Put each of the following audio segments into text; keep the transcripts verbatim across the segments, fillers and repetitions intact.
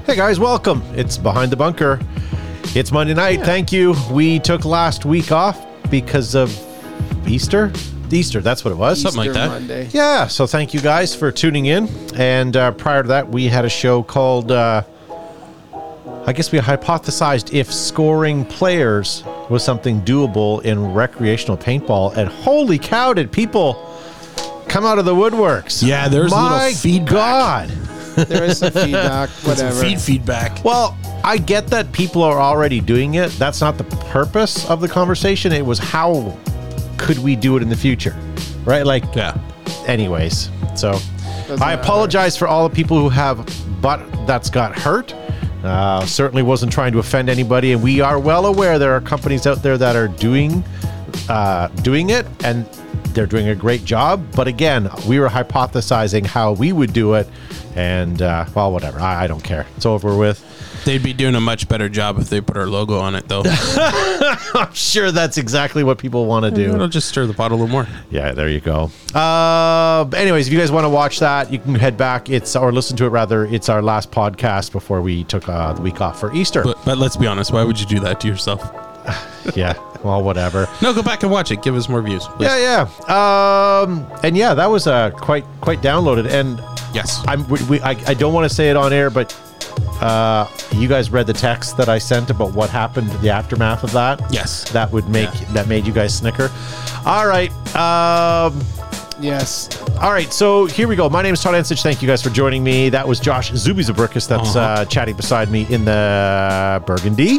Hey guys, welcome. It's Behind the Bunker. It's Monday night. Yeah. Thank you. We took last week off because of Easter. Easter, that's what it was. Easter Something like that. Monday. Yeah, so thank you guys for tuning in. And uh, prior to that, we had a show called, uh, I guess we hypothesized if scoring players was something doable in recreational paintball. And holy cow, did people come out of the woodworks. Yeah, there's My a little feedback. God. There is some feedback, whatever. Some feed feedback. Well, I get that people are already doing it. That's not the purpose of the conversation. It was how could we do it in the future, right? Like, yeah. Anyways, so Doesn't I matter. apologize for all the people who have butt that's got hurt. Uh, certainly wasn't trying to offend anybody, and we are well aware there are companies out there that are doing uh, doing it, and they're doing a great job. But again, we were hypothesizing how we would do it, and uh, well, whatever. I, I don't care. It's over with. They'd be doing a much better job if they put our logo on it, though. I'm sure that's exactly what people want to do. It'll just stir the pot a little more. Yeah, there you go. Uh, anyways, if you guys want to watch that, you can head back. It's or listen to it rather. It's our last podcast before we took uh, the week off for Easter. But, but let's be honest. Why would you do that to yourself? Yeah. Well, whatever. No, go back and watch it. Give us more views, please. Yeah, yeah. Um, and yeah, that was uh, quite quite downloaded. And yes, I'm. We, we, I, I don't want to say it on air, but uh, you guys read the text that I sent about what happened, the aftermath of that. Yes, that would make yeah. that made you guys snicker. All right. Um, yes. All right. So here we go. My name is Todd Ansich. Thank you guys for joining me. That was Josh Zuby Zabrickus that's uh-huh. uh, chatting beside me in the Burgundy.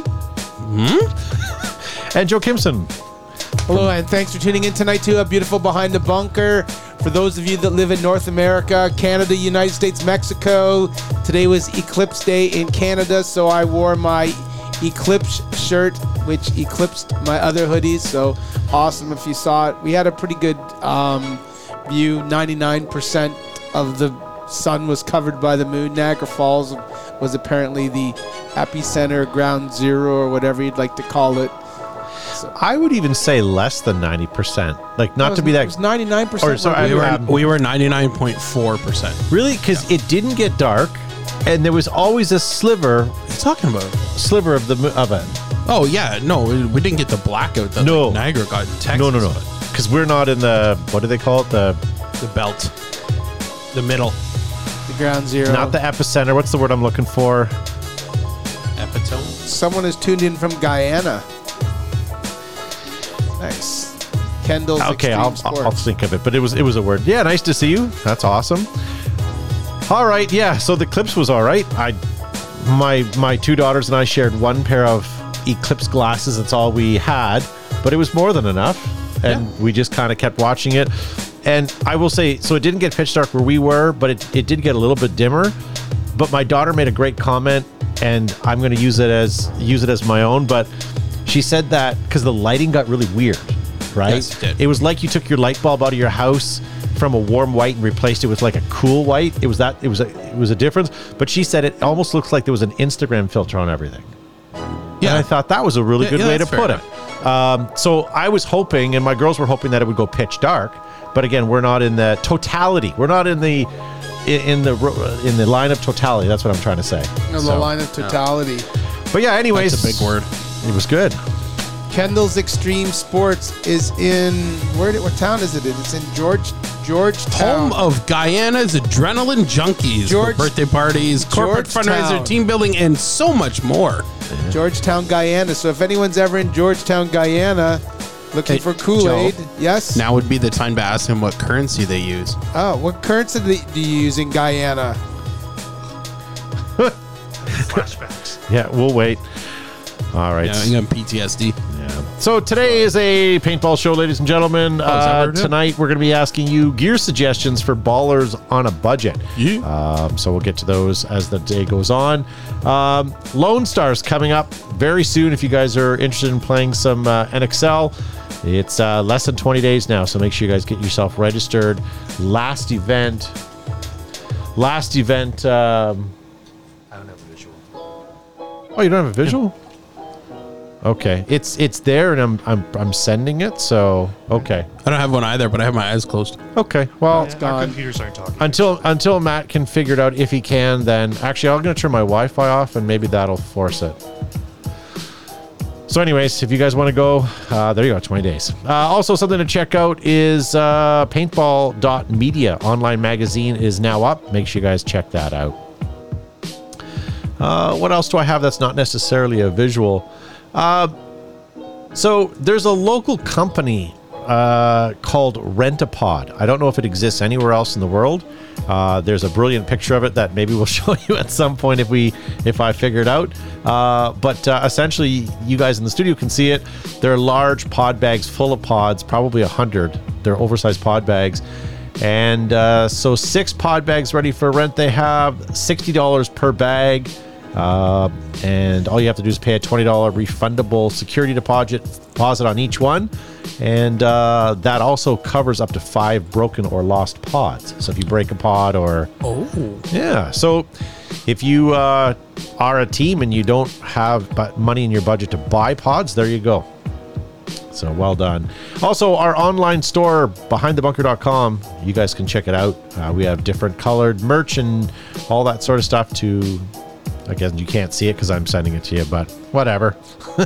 Hmm? And Joe Kimson. Hello, and thanks for tuning in tonight to a beautiful Behind the Bunker. For those of you that live in North America, Canada, United States, Mexico, today was Eclipse Day in Canada, so I wore my Eclipse shirt, which eclipsed my other hoodies, so awesome if you saw it. We had a pretty good um, view. ninety-nine percent of the sun was covered by the moon. Niagara Falls was apparently the epicenter, ground zero, or whatever you'd like to call it. So I would even say less than ninety percent. Like, not was, to be that... It was ninety-nine percent. Or, sorry, we, were, um, we were ninety-nine point four percent. Really? Because yeah. It didn't get dark, and there was always a sliver... What are you talking about? Sliver of the of it. Oh, yeah. No, we didn't get the blackout that no. like Niagara got in Texas. No, no, no. Because we're not in the... What do they call it? The... The belt. The middle. The ground zero. Not the epicenter. What's the word I'm looking for? Epitome? Someone is tuned in from Guyana. Nice. Kendall's okay, Extreme I'll, Sports. I'll think of it, but it was it was a word. Yeah, nice to see you. That's awesome. All right, yeah. So the Eclipse was all right. I, my my two daughters and I shared one pair of Eclipse glasses. That's all we had, but it was more than enough, and yeah. we just kind of kept watching it. And I will say, so it didn't get pitch dark where we were, but it it did get a little bit dimmer. But my daughter made a great comment, and I'm going to use it as use it as my own, but. She said that because the lighting got really weird, right? Yes, it did. It was like you took your light bulb out of your house from a warm white and replaced it with like a cool white. It was that it was a it was a difference. But she said it almost looks like there was an Instagram filter on everything. Yeah, and I thought that was a really yeah, good yeah, way to put it. Um, so I was hoping, and my girls were hoping that it would go pitch dark. But again, we're not in the totality. We're not in the in, in the in the line of totality. That's what I'm trying to say. No, so, the line of totality. Yeah. But yeah, anyways, that's a big word. It was good. Kendall's Extreme Sports is in where? What town is it in? It's in George Georgetown. Home of Guyana's adrenaline junkies. George, for birthday parties, corporate Georgetown. fundraiser, team building, and so much more. Yeah. Georgetown, Guyana. So if anyone's ever in Georgetown, Guyana, looking hey, for Kool-Aid, Joe, yes. Now would be the time to ask them what currency they use. Oh, what currency do you use in Guyana? Flashbacks. Yeah, we'll wait. All right. Yeah, you got P T S D. Yeah. So today is a paintball show, ladies and gentlemen. Oh, uh, tonight we're going to be asking you gear suggestions for ballers on a budget. Yeah. Um, so we'll get to those as the day goes on. Um, Lone Star's coming up very soon. If you guys are interested in playing some uh, N X L, it's uh, less than twenty days now. So make sure you guys get yourself registered. Last event. Last event. Um, I don't have a visual. oh, you don't have a visual? Yeah. Okay. It's it's there, and I'm I'm I'm sending it. So okay. I don't have one either, but I have my eyes closed. Okay. Well, It's Our gone. computers aren't talking. until until Matt can figure it out, if he can, then actually I'm going to turn my Wi-Fi off, and maybe that'll force it. So anyways, if you guys want to go, uh, there you go, twenty days. Uh, also, something to check out is uh, paintball dot media online magazine is now up. Make sure you guys check that out. Uh, what else do I have that's not necessarily a visual? Uh, so there's a local company uh, called Rent-A-Pod. I don't know if it exists anywhere else in the world. Uh, there's a brilliant picture of it that maybe we'll show you at some point if we if I figure it out. Uh, but uh, essentially, you guys in the studio can see it. They're large pod bags full of pods, probably a hundred. They're oversized pod bags. And uh, so six pod bags ready for rent. They have sixty dollars per bag. Uh, and all you have to do is pay a twenty dollars refundable security deposit deposit on each one. And uh, that also covers up to five broken or lost pods. So if you break a pod or... Oh. Yeah. So if you uh, are a team and you don't have bu- money in your budget to buy pods, there you go. So well done. Also, our online store, behind the bunker dot com, you guys can check it out. Uh, we have different colored merch and all that sort of stuff to... I guess you can't see it because I'm sending it to you, but whatever.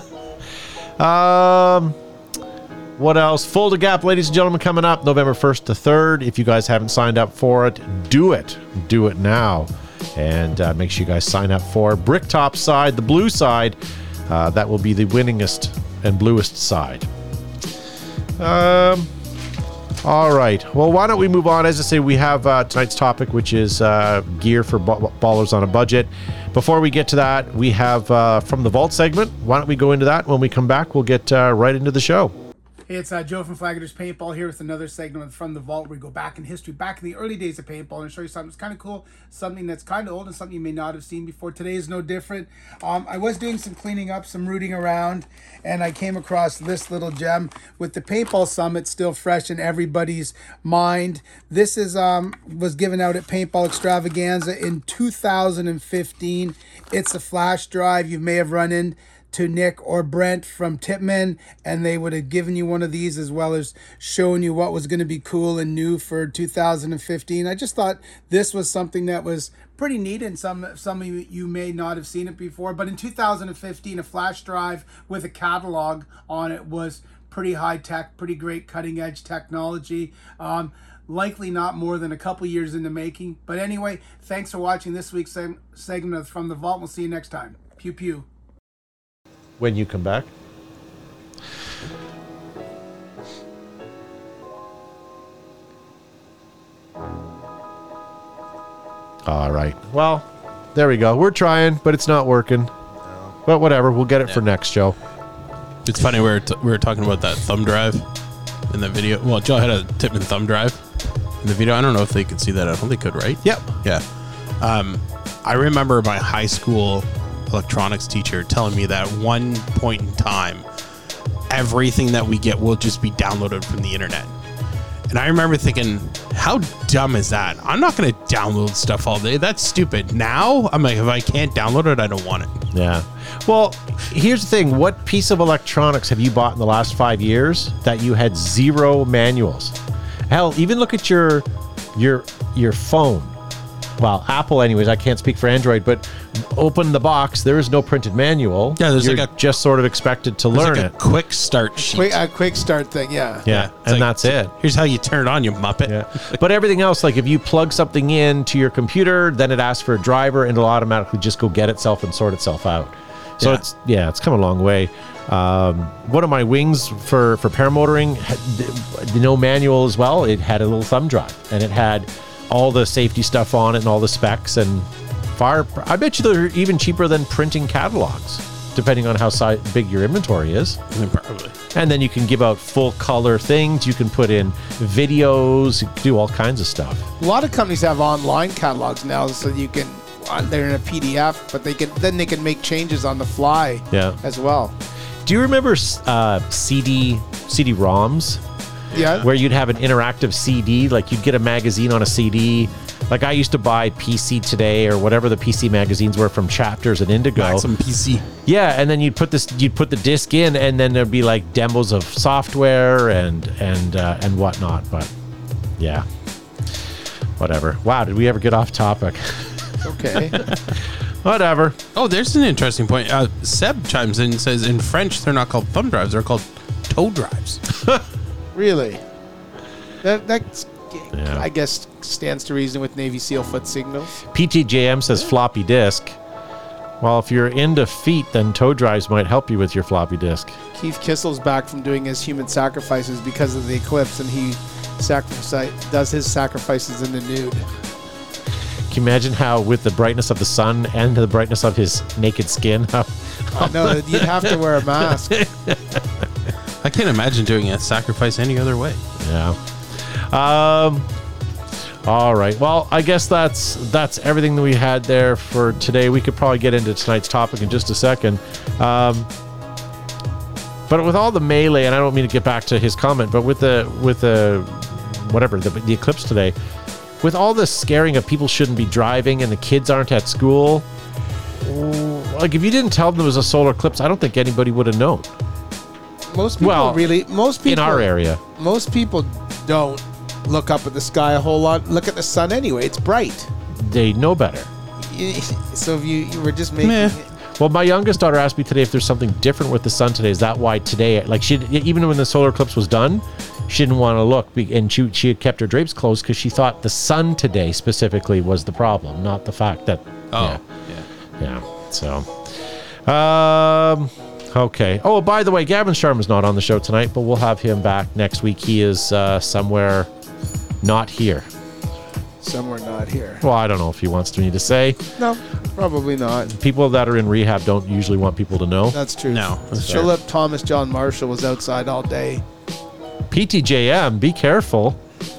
um, what else? Full to Gap, ladies and gentlemen, coming up November first to third. If you guys haven't signed up for it, do it. Do it now. And uh, make sure you guys sign up for Bricktop side, the blue side. Uh, that will be the winningest and bluest side. Um... All right. Well, why don't we move on? As I say, we have uh, tonight's topic, which is uh, gear for ba- ballers on a budget. Before we get to that, we have uh, from the Vault segment. Why don't we go into that? When we come back, we'll get uh, right into the show. Hey, it's uh, Joe from Flagger's Paintball here with another segment from the Vault where we go back in history, back in the early days of paintball, and show you something that's kind of cool, something that's kind of old, and something you may not have seen before. Today is no different. Um, I was doing some cleaning up, some rooting around, and I came across this little gem with the Paintball Summit still fresh in everybody's mind. This is um was given out at Paintball Extravaganza in two thousand fifteen. It's a flash drive. You may have run in to Nick or Brent from Tipman, and they would have given you one of these as well as showing you what was going to be cool and new for two thousand fifteen. I just thought this was something that was pretty neat, and some some of you, you may not have seen it before, but in two thousand fifteen, a flash drive with a catalog on it was pretty high tech, pretty great cutting edge technology. Um, likely not more than a couple years in the making. But anyway, thanks for watching this week's seg- segment of From the Vault. We'll see you next time. Pew pew. When you come back. All right. Well, there we go. We're trying, but it's not working. But whatever. We'll get it for next show. It's funny, we were, t- we were talking about that thumb drive in the video. Well, Joe had a Tipman thumb drive in the video. I don't know if they could see that. I don't think they could, right? Yep. Yeah. Um, I remember my high school electronics teacher telling me that at one point in time, everything that we get will just be downloaded from the internet. And I remember thinking, how dumb is that? I'm not going to download stuff all day. That's stupid. Now, I'm like, if I can't download it, I don't want it. Yeah. Well, here's the thing. What piece of electronics have you bought in the last five years that you had zero manuals? Hell, even look at your your your phone. Well, Apple anyways, I can't speak for Android, but open the box, there is no printed manual. Yeah, there's You're like a- just sort of expected to There's learn like a it. quick start sheet. Quick, a quick start thing, yeah. Yeah, It's and like, that's it. Here's how you turn it on, you muppet. Yeah. But everything else, like if you plug something in to your computer, then it asks for a driver and it'll automatically just go get itself and sort itself out. So Yeah. it's, yeah, it's come a long way. Um, one of my wings for, for paramotoring, had no manual as well. It had a little thumb drive and it had all the safety stuff on it and all the specs, and far, I bet you they're even cheaper than printing catalogs, depending on how si- big your inventory is. I mean, probably. And then you can give out full color things. You can put in videos, you can do all kinds of stuff. A lot of companies have online catalogs now, so you can uh, they're in a P D F, but they can then they can make changes on the fly Yeah. as well. Do you remember uh, C D C D ROMs? Yeah. Where you'd have an interactive C D, like you'd get a magazine on a C D, Like I used to buy P C Today or whatever the P C magazines were from Chapters and Indigo. Maxim P C. Yeah, and then you'd put this, you'd put the disc in, and then there'd be like demos of software and and uh, and whatnot. But yeah, whatever. Wow, did we ever get off topic? Okay. Whatever. Oh, there's an interesting point. Uh, Seb chimes in and says in French they're not called thumb drives; they're called toe drives. Really? That that's Yeah. I guess stands to reason with Navy SEAL foot signals. P T J M says floppy disk. Well, if you're into feet, then toe drives might help you with your floppy disk. Keith Kissel's back from doing his human sacrifices because of the eclipse, and he sacrifice does his sacrifices in the nude. Can you imagine how, with the brightness of the sun and the brightness of his naked skin, how, I know you'd have to wear a mask. I can't imagine doing a sacrifice any other way. yeah. Um. All right. Well, I guess that's that's everything that we had there for today. We could probably get into tonight's topic in just a second. Um, but with all the melee, and I don't mean to get back to his comment, but with the with the whatever the, the eclipse today, with all the scaring of people shouldn't be driving and the kids aren't at school, like if you didn't tell them there was a solar eclipse, I don't think anybody would have known. Most people Well, really, most people In our area, most people don't look up at the sky a whole lot. Look at the sun anyway; it's bright. they know better. So if you, you were just making Meh. it, Well, my youngest daughter asked me today if there's something different with the sun today. Is that why today, like she, even when the solar eclipse was done, she didn't want to look, be- and she she had kept her drapes closed because she thought the sun today specifically was the problem, not the fact that. Oh, yeah, yeah. yeah. So, um, okay. Oh, by the way, Gavin Sharma's not on the show tonight, but we'll have him back next week. He is uh, somewhere not here. somewhere not here. Well, I don't know if he wants me to say. No, probably not. People that are in rehab don't usually want people to know. That's true. No, that's fair. Philip Thomas John Marshall was outside all day. P T J M, be careful.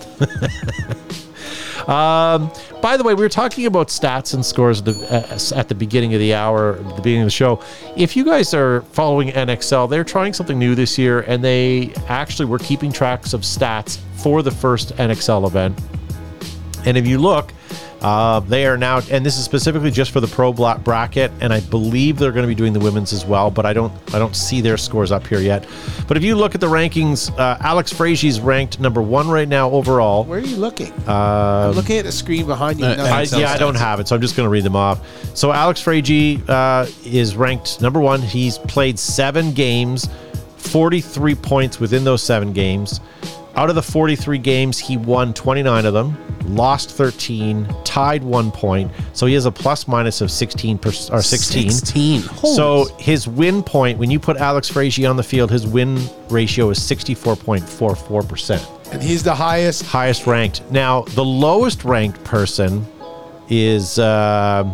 um, by the way, we were talking about stats and scores at the, uh, at the beginning of the hour, at the beginning of the show. If you guys are following N X L, they're trying something new this year, and they actually were keeping tracks of stats for the first N X L event. And if you look, uh, they are now, and this is specifically just for the pro bla- bracket, and I believe they're going to be doing the women's as well, but I don't, I don't see their scores up here yet. But if you look at the rankings, uh, Alex Frazier's ranked number one right now overall. Where are you looking? I'm looking at the screen behind you. Uh, No, I, Excel yeah, I don't stats. have it, so I'm just going to read them off. So Alex Frazier uh, is ranked number one. He's played seven games, forty-three points within those seven games. Out of the forty-three games, he won twenty-nine of them, lost thirteen, tied one point. So he has a plus minus of sixteen per, or sixteen. sixteen. Holy So s- his win point, when you put Alex Frazier on the field, his win ratio is sixty-four point four four percent. and he's the highest. Highest ranked. Now, the lowest ranked person is um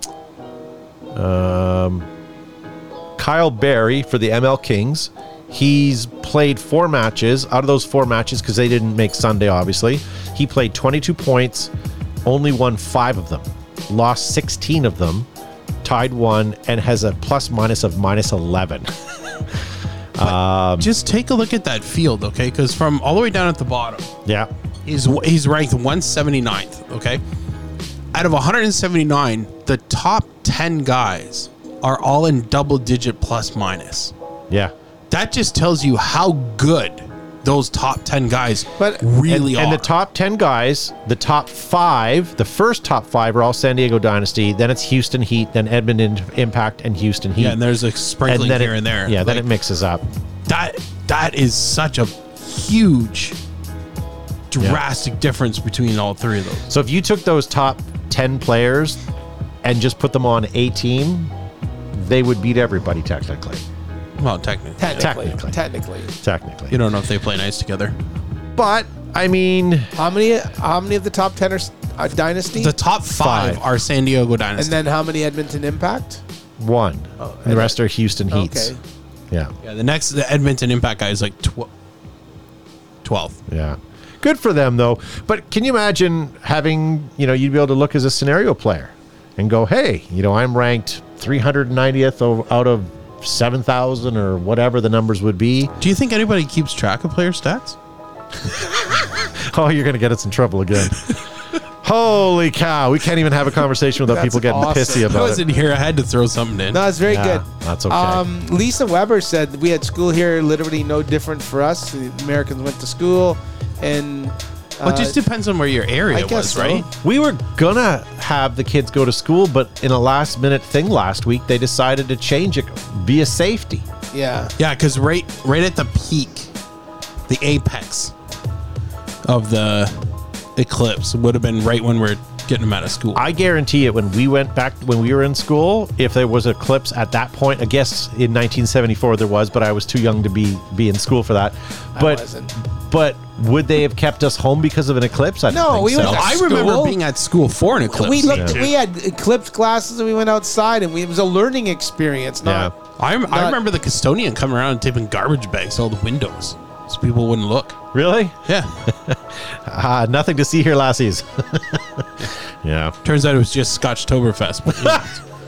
um, Kyle Berry for the M L Kings. He's played four matches. Out of those four matches, because they didn't make Sunday, obviously, he played twenty-two points, only won five of them, lost sixteen of them, tied one, and has a plus minus of minus eleven. just take a look at that field, okay? Because from all the way down at the bottom, Yeah. he's he's ranked one hundred seventy-ninth, okay? Out of one hundred seventy-nine, the top ten guys are all in double digit plus minus. Yeah. That just tells you how good those top ten guys But- really and, are. and the top ten guys, the top five, the first top five are all San Diego Dynasty. Then it's Houston Heat, then Edmonton Impact, and Houston Heat. yeah, and there's a sprinkling then here it- and there. Yeah, then Like, it mixes up. that that is such a huge drastic difference between all three of those. So if you took those top ten players and just put them on a team, they would beat everybody technically. Well, technically, Technically, Technically. technically. Technically. you don't know if they play nice together. But, I mean, How many? How many of the top ten are uh, dynasty? The top five, Five. are San Diego and Dynasty. then how many Edmonton Impact? one. and the rest are Houston Heats. Okay. Yeah. yeah, the next the Edmonton Impact guy is like tw- twelve. Yeah. Good for them, though. But can you imagine having, you know, you'd be able to look as a scenario player and go, hey, you know, I'm ranked three hundred ninetieth o- out of seven thousand or whatever the numbers would be. Do you think anybody keeps track of player stats? Oh, you're going to get us in trouble again. Holy cow. We can't even have a conversation without That's people getting awesome. pissy I about wasn't it. here. I had to throw something in. No, it's very Yeah, good. that's okay. Um, Lisa Weber said we had school here, literally no different for us. The Americans went to school, and uh, Well, it just depends on where your area I guess was, so. right? We were gonna have the kids go to school, but in a last minute thing last week, they decided to change it via safety. yeah, Yeah, because right, right at the peak, the apex of the eclipse would have been right when we're getting them out of school. I guarantee it, when we went back, when we were in school, if there was an eclipse at that point, I guess in nineteen seventy-four there was, but I was too young to be, be in school for that. But, wasn't. but would they have kept us home because of an eclipse? I don't No, think we so. went No, to I remember school. being at school for an eclipse. we looked. Yeah. We had eclipse classes, and we went outside, and we, it was a learning experience. Not, Yeah. I, I Not- remember the custodian coming around and tipping garbage bags to all the windows so people wouldn't look. Really? Yeah. Ah, nothing to see here, lassies. Yeah. Turns out it was just Scotchtoberfest. But, you know.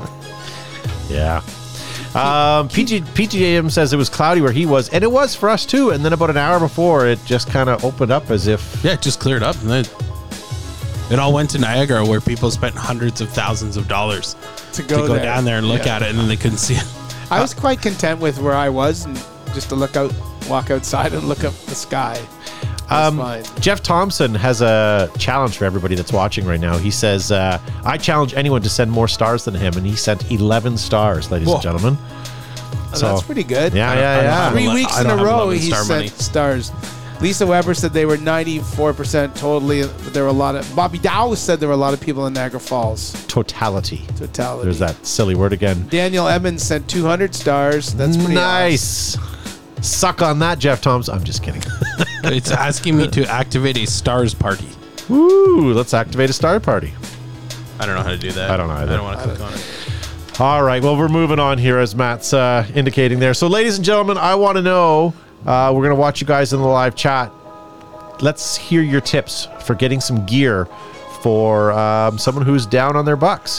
Yeah. Um, P G, P G A M says it was cloudy where he was, and it was for us too. And then about an hour before, it just kind of opened up as if. Yeah, it just cleared up, and then it all went to Niagara, where people spent hundreds of thousands of dollars to to go, go there. down there and look Yeah. at it, and then they couldn't see it. I was quite content with where I was, and just to look out, walk outside, and look up the sky. That's Um, fine. Jeff Thompson has a challenge for everybody that's watching right now. He says, uh, I challenge anyone to send more stars than him. And he sent eleven stars, ladies Whoa. and gentlemen. Oh, so- that's pretty good. Yeah, I don't- yeah, I don't yeah. have Three ele- weeks I in a don't have row, eleven he star sent money. stars. Lisa Weber said they were ninety-four percent totally. But there were a lot of. Bobby Dow said there were a lot of people in Niagara Falls. Totality. Totality. There's that silly word again. Daniel Emmons sent two hundred stars. That's pretty nice. Suck on that, Jeff Thompson. I'm just kidding. It's asking me to activate a stars party. Woo, let's activate a star party. I don't know how to do that. I don't know either. I don't want to click on it. All right, well, we're moving on here, as Matt's uh, indicating there. So, ladies and gentlemen, I want to know, uh, we're going to watch you guys in the live chat. Let's hear your tips for getting some gear for um, someone who's down on their bucks.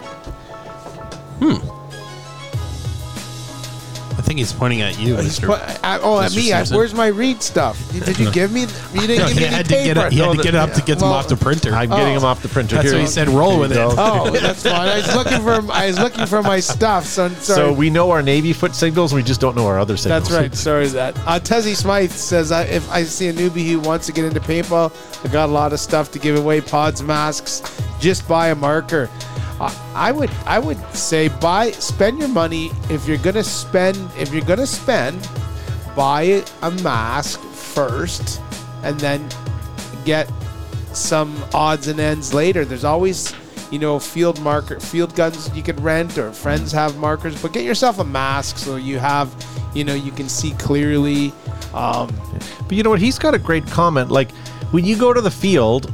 I think he's pointing at you, He's Mister put- I- oh, at Mister me. I, Simpson. where's my read stuff? Did you give me? You didn't No, give he me any had to get paper. it. He had No, to get it up to get them well, off the printer. I'm Oh. getting them off the printer That's here. what he said. Roll with it. Here you go. Oh, that's fine. I was looking for. I was looking for my stuff. So sorry. So, we know our Navy foot signals, we just don't know our other signals. That's right. Sorry that. Uh, Tezzy Smythe says, I, if I see a newbie who wants to get into paintball, I got a lot of stuff to give away, pods, masks. Just buy a marker. Uh, I would, I would say, buy, spend your money. If you're gonna spend, if you're gonna spend, buy a mask first, and then get some odds and ends later. There's always, you know, field marker, field guns you could rent, or friends have markers. But get yourself a mask so you have, you know, you can see clearly. Um, But you know what? He's got a great comment. Like, when you go to the field,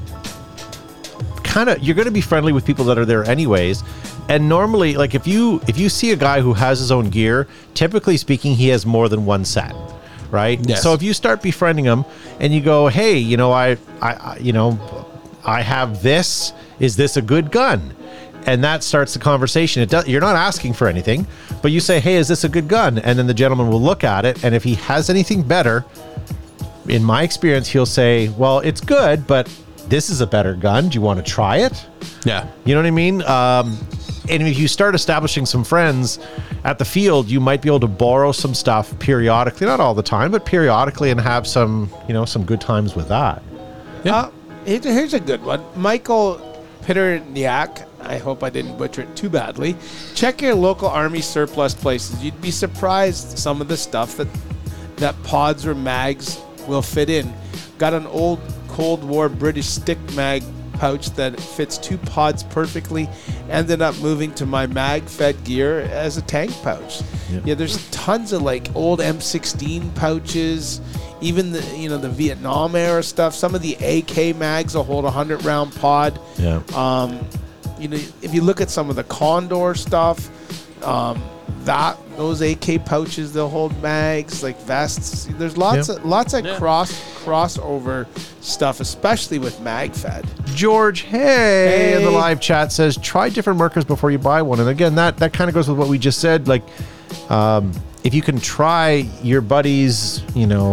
kind of, you're going to be friendly with people that are there anyways. And normally, like, if you if you see a guy who has his own gear, typically speaking, he has more than one set, right? Yes. So if you start befriending him and you go, hey, you know, I, I, I you know, I have this. Is this a good gun? And that starts the conversation. It does, you're not asking for anything, but you say, hey, is this a good gun? And then the gentleman will look at it, and if he has anything better, in my experience, he'll say, well, it's good, but this is a better gun. Do you want to try it? Yeah. You know what I mean? Um, and if you start establishing some friends at the field, you might be able to borrow some stuff periodically, not all the time, but periodically, and have some, you know, some good times with that. Yeah. Uh, here's, here's a good one. Michael Pitterniak. I hope I didn't butcher it too badly. Check your local Army surplus places. You'd be surprised some of the stuff that that pods or mags will fit in. Got an old Cold War British stick mag pouch that fits two pods perfectly. Ended up moving to my mag-fed gear as a tank pouch. Yep. Yeah, there's tons of like old M sixteen pouches. Even the you know the Vietnam era stuff. Some of the A K mags will hold a hundred round pod. Yeah. Um, you know, if you look at some of the Condor stuff, um, that those A K pouches they'll hold mags like vests. There's lots Yeah. of lots of Yeah. cross crossover stuff, especially with MagFed. George, hey, in the Hey. live chat says, try different markers before you buy one. And again, that, that kind of goes with what we just said. Like, um, if you can try your buddy's, you know,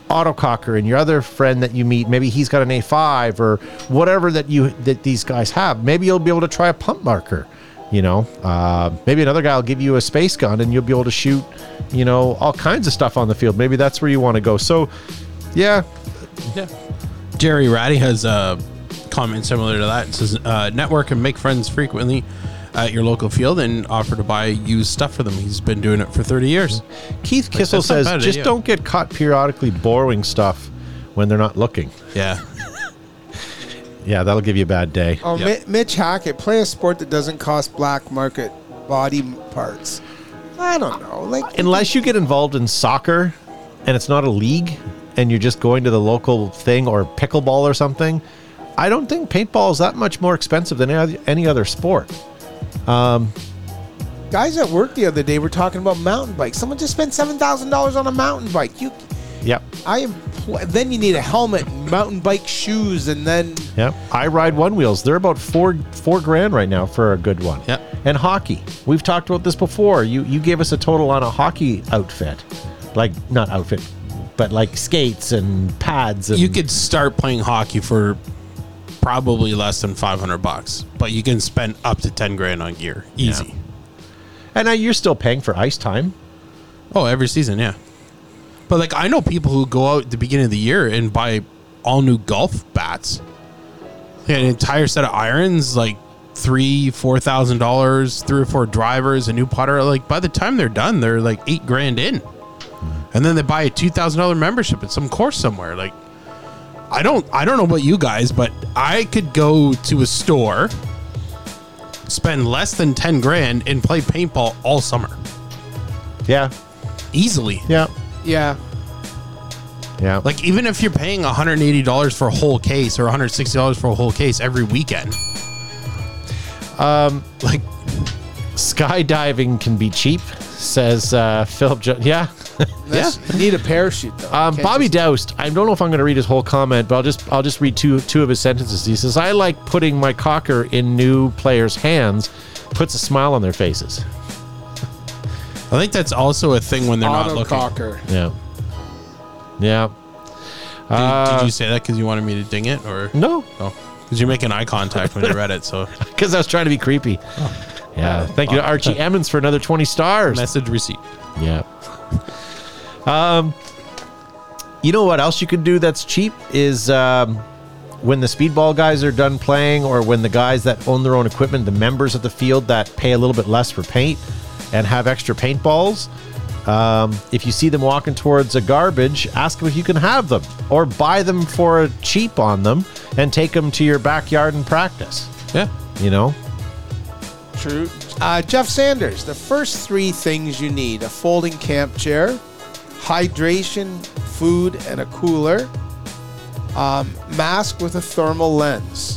autococker, and your other friend that you meet, maybe he's got an A five or whatever that you that these guys have. Maybe you'll be able to try a pump marker. You know, uh, maybe another guy will give you a space gun, and you'll be able to shoot, you know, all kinds of stuff on the field. Maybe that's where you want to go. So, yeah, Yeah. Jerry Ratty has a comment similar to that. It says, uh, network and make friends frequently at your local field and offer to buy used stuff for them. He's been doing it for thirty years. Keith Kissel that's not says, bad, just yeah. don't get caught periodically borrowing stuff when they're not looking. Yeah. Yeah, that'll give you a bad day. Oh, Yep. Mi- Mitch Hackett, play a sport that doesn't cost black market body parts. I don't know. Like, Unless you get involved in soccer and it's not a league and you're just going to the local thing, or pickleball or something, I don't think paintball is that much more expensive than any other- any other sport. guys at work the other day were talking about mountain bikes. Someone just spent seven thousand dollars on a mountain bike. You, Yep. I am. Then you need a helmet, mountain bike shoes, and then Yep. I ride one wheels. They're about four four grand right now for a good one. Yep. And hockey. We've talked about this before. You you gave us a total on a hockey outfit, like not outfit, but like skates and pads. And You could start playing hockey for probably less than five hundred bucks, but you can spend up to ten grand on gear. Easy. and now you're still paying for ice time. Oh, every season, yeah. But like, I know people who go out at the beginning of the year and buy all new golf bats, an entire set of irons, like three, four thousand dollars, three or four drivers, a new putter. Like by the time they're done, they're like eight grand in, and then they buy a two thousand dollar membership at some course somewhere. Like, I don't, I don't know about you guys, but I could go to a store, spend less than ten grand, and play paintball all summer Yeah. easily. Yeah. yeah, Yeah. Like, even if you're paying one hundred eighty dollars for a whole case or one hundred sixty dollars for a whole case every weekend, Um, like, skydiving can be cheap, says uh, Philip. Jo- yeah. That's- you need a parachute though. Um, Can't Bobby just- Doust. I don't know if I'm going to read his whole comment, but I'll just I'll just read two two of his sentences. He says, "I like putting my cocker in new players' hands. Puts a smile on their faces." I think that's also a thing when they're not auto looking. cocker. Yeah. Yeah. Did, Uh, did you say that because you wanted me to ding it, or No, oh, because you're making eye contact when you read it? So because I was trying to be creepy. Yeah. Thank you to Archie Emmons for another twenty stars. message receipt. Yeah. Um, you know what else you can do that's cheap is um, when the speedball guys are done playing, or when the guys that own their own equipment, the members of the field that pay a little bit less for paint and have extra paintballs. Um, if you see them walking towards a garbage, ask them if you can have them, or buy them for a cheap on them and take them to your backyard and practice. Yeah. You know? True. Uh, Jeff Sanders, the first three things you need: a folding camp chair, hydration, food, and a cooler. Um, mask with a thermal lens.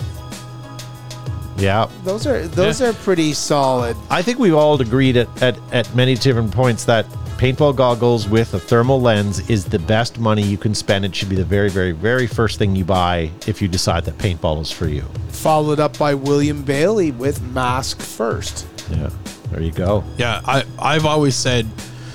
Yeah. Those are those are pretty solid. I think we've all agreed at, at, at many different points that paintball goggles with a thermal lens is the best money you can spend. It should be the very, very, very first thing you buy if you decide that paintball is for you. Followed up by William Bailey with mask first. Yeah, there you go. Yeah, I, I've always said,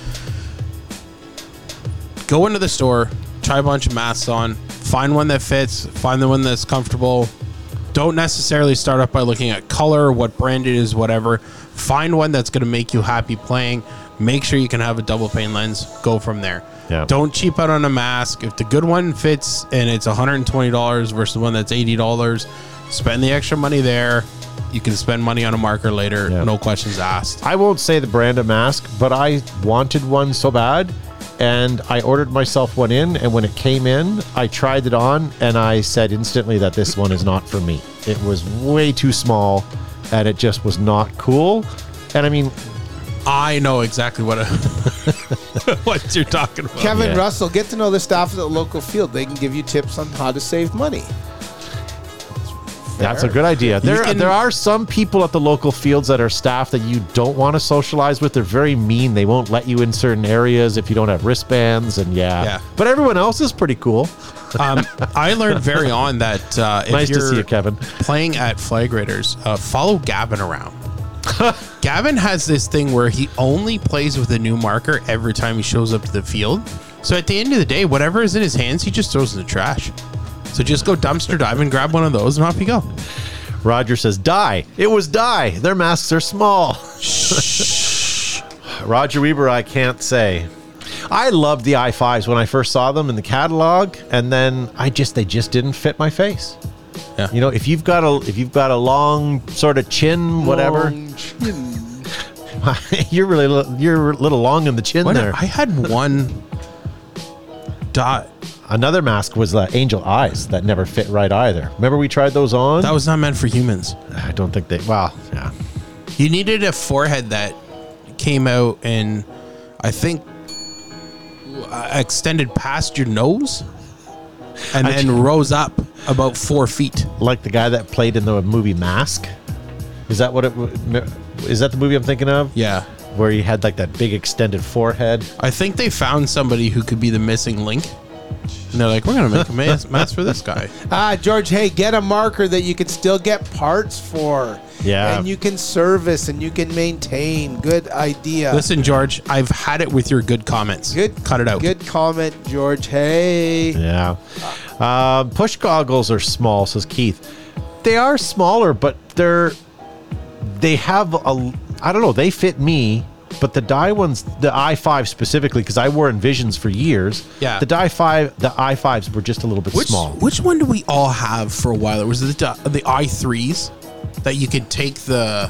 go into the store, try a bunch of masks on, find one that fits, find the one that's comfortable. Don't necessarily start off by looking at color, what brand it is, whatever. Find one that's going to make you happy playing. Make sure you can have a double pane lens. Go from there. Yeah. Don't cheap out on a mask. If the good one fits and it's one hundred twenty dollars versus one that's eighty dollars, spend the extra money there. You can spend money on a marker later. Yeah. No questions asked. I won't say the brand of mask, but I wanted one so bad, and I ordered myself one in, and when it came in, I tried it on, and I said instantly that this one is not for me. It was way too small, and it just was not cool. And I mean, I know exactly what what you're talking about. Kevin yeah. Russell, get to know the staff at the local field. They can give you tips on how to save money. that's a good idea. There, can- there are some people at the local fields that are staff that you don't want to socialize with. They're very mean. They won't let you in certain areas if you don't have wristbands, and yeah. Yeah. But everyone else is pretty cool. Um, I learned very on that uh, if Nice to you're see you, Kevin. playing at Flag Raiders, uh, follow Gavin around. Gavin has this thing where he only plays with a new marker every time he shows up to the field. So at the end of the day, whatever is in his hands, he just throws in the trash. So just go dumpster dive and grab one of those, and off you go. Roger says, "Die! It was Dye. Their masks are small." Roger Weber, I can't say. I loved the I fives when I first saw them in the catalog, and then I just they just didn't fit my face. Yeah. You know, if you've got a if you've got a long sort of chin, whatever, Long chin. you're really li- you're a little long in the chin What- there. I had one dot. Another mask was the Angel Eyes that never fit right either. Remember we tried those on? That was not meant for humans. I don't think they. Well, yeah. You needed a forehead that came out and I think uh, extended past your nose and I- then rose up about four feet. Like the guy that played in the movie Mask. Is that what it? w- Is that the movie I'm thinking of? Yeah. Where he had like that big extended forehead. I think they found somebody who could be the missing link. And they're like, we're going to make a mas- mask for this guy. Ah, George, hey, get a marker that you can still get parts for. Yeah. And you can service and you can maintain. Good idea. Listen, George, I've had it with your good comments. Good. Cut it out. Good comment, George. Hey. Yeah. Um, push goggles are small, says Keith. They are smaller, but they're they have a. I don't know. They fit me. But the Dye ones, the I five specifically, because I wore Envisions for years. Yeah. The Dye five, the I fives were just a little bit Which, small. which one do we all have for a while? Was it the, the I threes that you could take the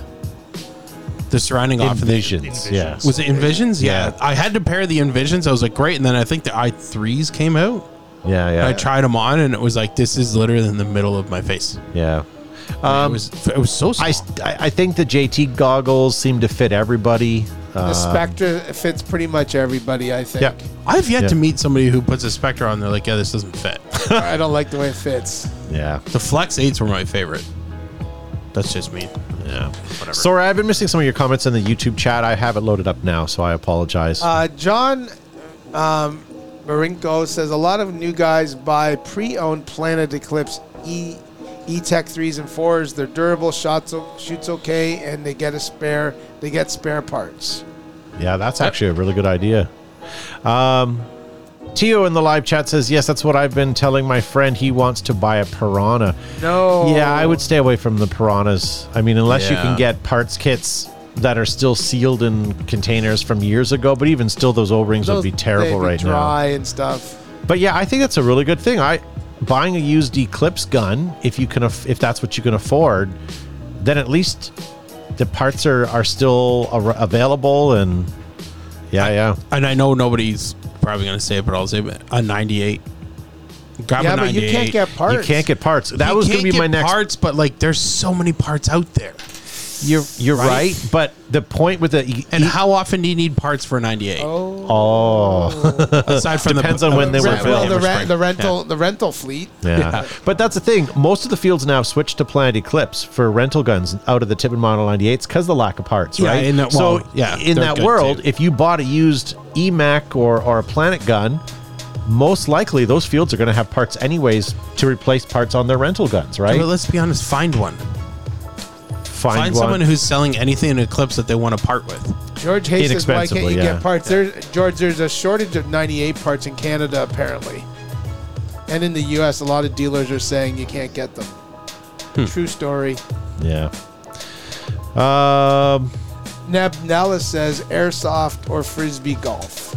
the surrounding off? of the- Envisions, yeah. Was it Envisions? Yeah. Yeah. I had to pair the Envisions. I was like, great. And then I think the I threes came out. Yeah, yeah, I tried them on and it was like, this is literally in the middle of my face. yeah. it was it was so small. I, I think the J T goggles seem to fit everybody. The Uh, Spectre fits pretty much everybody, I think. yeah. I've yet Yeah. to meet somebody who puts a Spectre on. They're like, yeah, this doesn't fit. I don't like the way it fits. Yeah. The Flex eights were my favorite. That's just me. Yeah. Whatever. Sorry, I've been missing some of your comments in the YouTube chat. I have it loaded up now, so I apologize. Uh, John um, Marinko says a lot of new guys buy pre-owned Planet Eclipse E E-Tech threes and fours. They're durable, shots o- shoots okay, and they get a spare. They get spare parts. Yeah, that's actually a really good idea. Um, Tio in the live chat says, yes, that's what I've been telling my friend. He wants to buy a Piranha. No. Yeah, I would stay away from the Piranhas. I mean, unless you Yeah. can get parts kits that are still sealed in containers from years ago, but even still, those O-rings would Those- be terrible they'd be right dry and stuff. now. But yeah, I think that's a really good thing. I buying a used Eclipse gun, if you can, aff- if that's what you can afford, then at least the parts are are still ar- available. And yeah, yeah. And I know nobody's probably going to say it, but I'll say it. A ninety-eight. Grab Yeah, a but you ninety-eight. can't get parts. You can't get parts. That You was going can't to be get my next. parts, but like there's so many parts out there. You're you're Right? right? but the point with the e- And how often do you need parts for a ninety-eight? Oh. oh Aside from Depends the, on when they were Rent- well, the, available. rent, the rental, the rental fleet. yeah. Yeah. But that's the thing. Most of the fields now have switched to Planet Eclipse for rental guns out of the Tippin Model ninety-eights because of the lack of parts, Yeah, right? in that- so well, yeah, in they're that good world, too. if you bought a used E MAC or or a Planet gun, most likely those fields are going to have parts anyways to replace parts on their rental guns, right? But let's be honest, find one. Find, Find one. someone who's selling anything in Eclipse that they want to part with. George Hayes says, why can't you Inexpensively, yeah. get parts? There's, George, there's a shortage of ninety-eight parts in Canada, apparently. And in the U S, a lot of dealers are saying you can't get them. Hmm. True story. yeah. Um. Neb Nellis says airsoft or frisbee golf.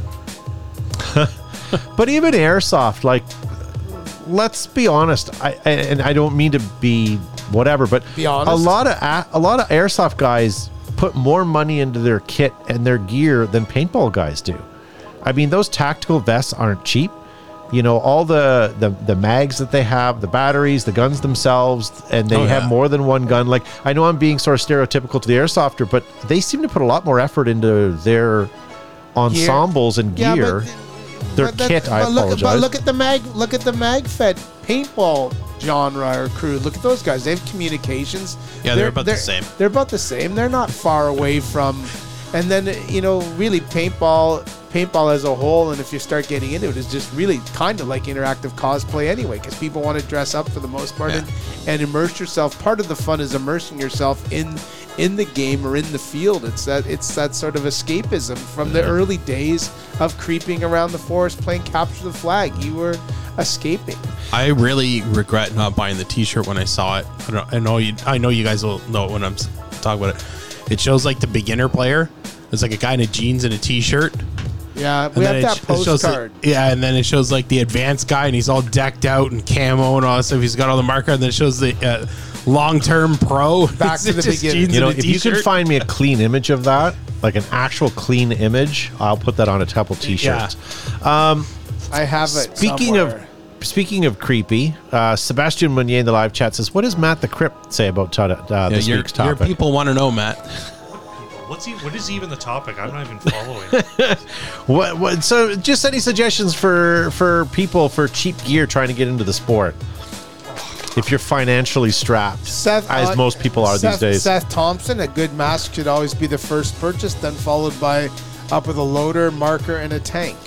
But even airsoft, like, let's be honest. I and I don't mean to be whatever, but Be honest. a lot of a, a lot of airsoft guys put more money into their kit and their gear than paintball guys do. I mean, those tactical vests aren't cheap. You know, all the the, the mags that they have, the batteries, the guns themselves, and they Oh, have yeah. more than one gun. Like, I know I'm being sort of stereotypical to the airsofter, but they seem to put a lot more effort into their ensembles and Yeah, gear. but- Their but that- kit, I but look, apologize. But look at the mag. Look at the mag-fed paintball genre or crew. Look at those guys. They have communications. Yeah, they're about the same. They're about the same. They're not far away from. And then you know, really, paintball paintball as a whole, and if you start getting into it, is just really kind of like interactive cosplay anyway, because people want to dress up for the most part Yeah. and, and immerse yourself. Part of the fun is immersing yourself in in the game or in the field. It's that it's that sort of escapism from the early days of creeping around the forest playing capture the flag. You were escaping. I really regret not buying the T-shirt when I saw it. I, don't, I know you. I know you guys will know it when I'm s- talking about it. It shows like the beginner player. It's like a guy in a jeans and a T-shirt. Yeah, And we then have that it sh- it shows, postcard. like- yeah, and then it shows like the advanced guy, and he's all decked out in camo and all that stuff. He's got all the marker, and then it shows the uh, long-term pro. Back to the Just beginning. jeans You know, and a if you could T-shirt. find me a clean image of that, like an actual clean image, I'll put that on a couple T-shirts. I have it. Speaking somewhere. of speaking of creepy, uh, Sebastian Meunier in the live chat says, "What does Matt the Crypt say about t- uh, Yeah, this your, week's your topic?" people want to know, Matt. What's he, what is even the topic? I'm not even following. What, what? So, just any suggestions for for people for cheap gear trying to get into the sport? If you're financially strapped, Seth, as uh, most people are Seth, these days. Seth Thompson, a good mask should always be the first purchase, then followed by up with a loader, marker, and a tank.